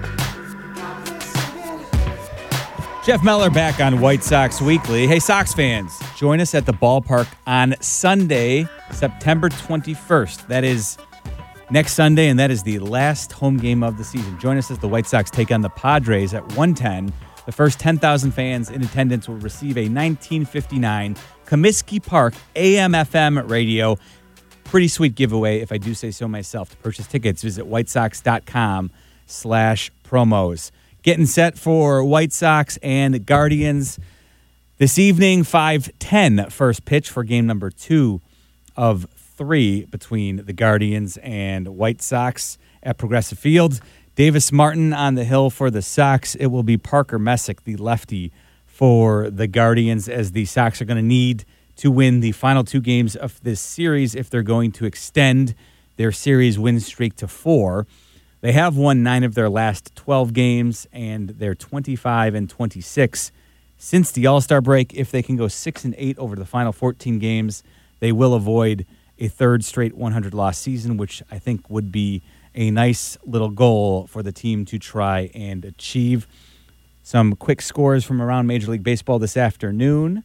Jeff Meller back on White Sox Weekly. Hey, Sox fans, join us at the ballpark on Sunday, September twenty-first. That is next Sunday, and that is the last home game of the season. Join us as the White Sox take on the Padres at one ten. The first ten thousand fans in attendance will receive a nineteen fifty-nine Comiskey Park A M F M radio. Pretty sweet giveaway, if I do say so myself. To purchase tickets, visit whitesox.com slash promos. Getting set for White Sox and Guardians this evening, five ten first pitch for game number two of three between the Guardians and White Sox at Progressive Field. Davis Martin on the hill for the Sox. It will be Parker Messick, the lefty, for the Guardians, as the Sox are going to need to win the final two games of this series if they're going to extend their series win streak to four. They have won nine of their last twelve games, and they're twenty-five and twenty-six since the All-Star break. If they can go six and eight over the final fourteen games, they will avoid a third straight one hundred loss season, which I think would be a nice little goal for the team to try and achieve. Some quick scores from around Major League Baseball this afternoon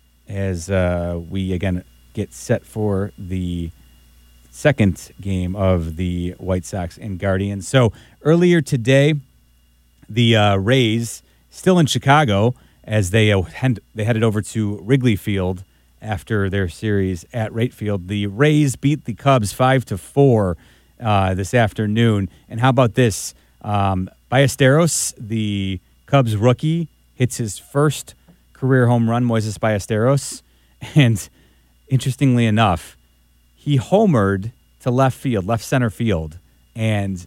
as uh, we, again, get set for the second game of the White Sox and Guardians. So earlier today, the uh, Rays, still in Chicago, as they uh, head, they headed over to Wrigley Field after their series at Wright Field. The Rays beat the Cubs five to four uh, this afternoon. And how about this? Um, Ballesteros, the Cubs rookie, hits his first career home run, Moises Ballesteros. And interestingly enough, he homered to left field, left center field. And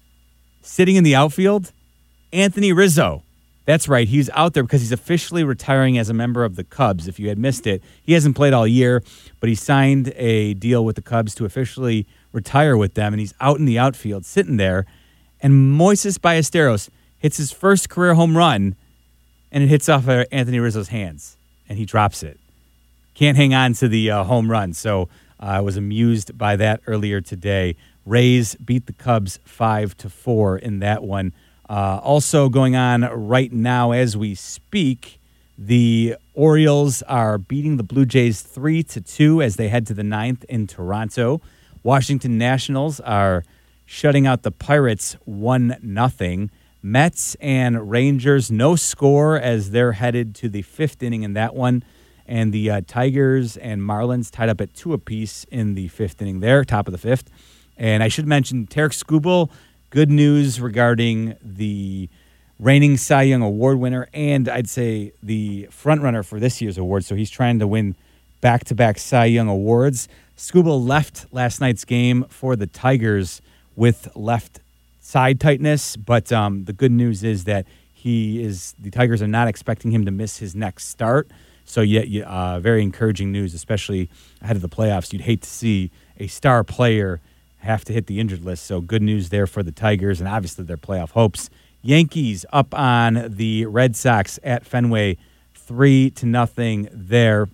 sitting in the outfield, Anthony Rizzo. That's right. He's out there because he's officially retiring as a member of the Cubs. If you had missed it, he hasn't played all year, but he signed a deal with the Cubs to officially retire with them, and he's out in the outfield sitting there. And Moises Ballesteros hits his first career home run, and it hits off of Anthony Rizzo's hands, and he drops it. Can't hang on to the uh, home run. So uh, I was amused by that earlier today. Rays beat the Cubs five to four in that one. Uh, also going on right now as we speak, the Orioles are beating the Blue Jays three to two as they head to the ninth in Toronto. Washington Nationals are shutting out the Pirates one nothing. Mets and Rangers, no score as they're headed to the fifth inning in that one. And the uh, Tigers and Marlins tied up at two apiece in the fifth inning there, top of the fifth. And I should mention Tarik Skubal. Good news regarding the reigning Cy Young Award winner and I'd say the frontrunner for this year's award. So he's trying to win back-to-back Cy Young Awards. Skubal left last night's game for the Tigers with left side tightness, but um, the good news is that he is. The Tigers are not expecting him to miss his next start. So yeah, uh, very encouraging news, especially ahead of the playoffs. You'd hate to see a star player have to hit the injured list. So good news there for the Tigers and obviously their playoff hopes. Yankees up on the Red Sox at Fenway, three to nothing there.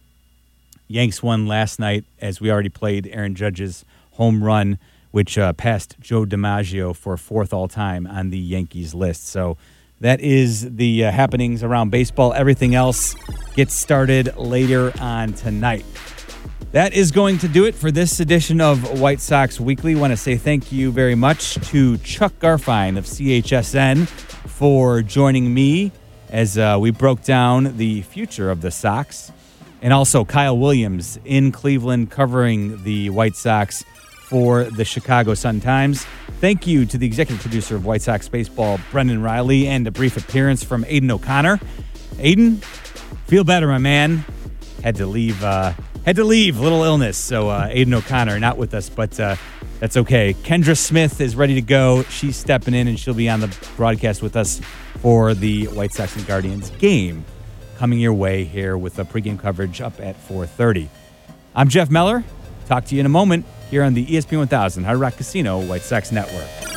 Yanks won last night as we already played Aaron Judge's home run, which uh, passed Joe DiMaggio for fourth all time on the Yankees list. So that is the uh, happenings around baseball. Everything else gets started later on tonight. That is going to do it for this edition of White Sox Weekly. I want to say thank you very much to Chuck Garfien of C H S N for joining me as uh, we broke down the future of the Sox. And also Kyle Williams in Cleveland covering the White Sox for the Chicago Sun-Times. Thank you to the executive producer of White Sox Baseball, Brendan Riley, and a brief appearance from Aiden O'Connor. Aiden, feel better, my man. Had to leave... Uh, had to leave, a little illness. So uh, Aiden O'Connor not with us, but uh, that's okay. Kendra Smith is ready to go. She's stepping in, and she'll be on the broadcast with us for the White Sox and Guardians game coming your way here with a pregame coverage up at four thirty. I'm Jeff Meller. Talk to you in a moment here on the E S P N one thousand Hard Rock Casino White Sox Network.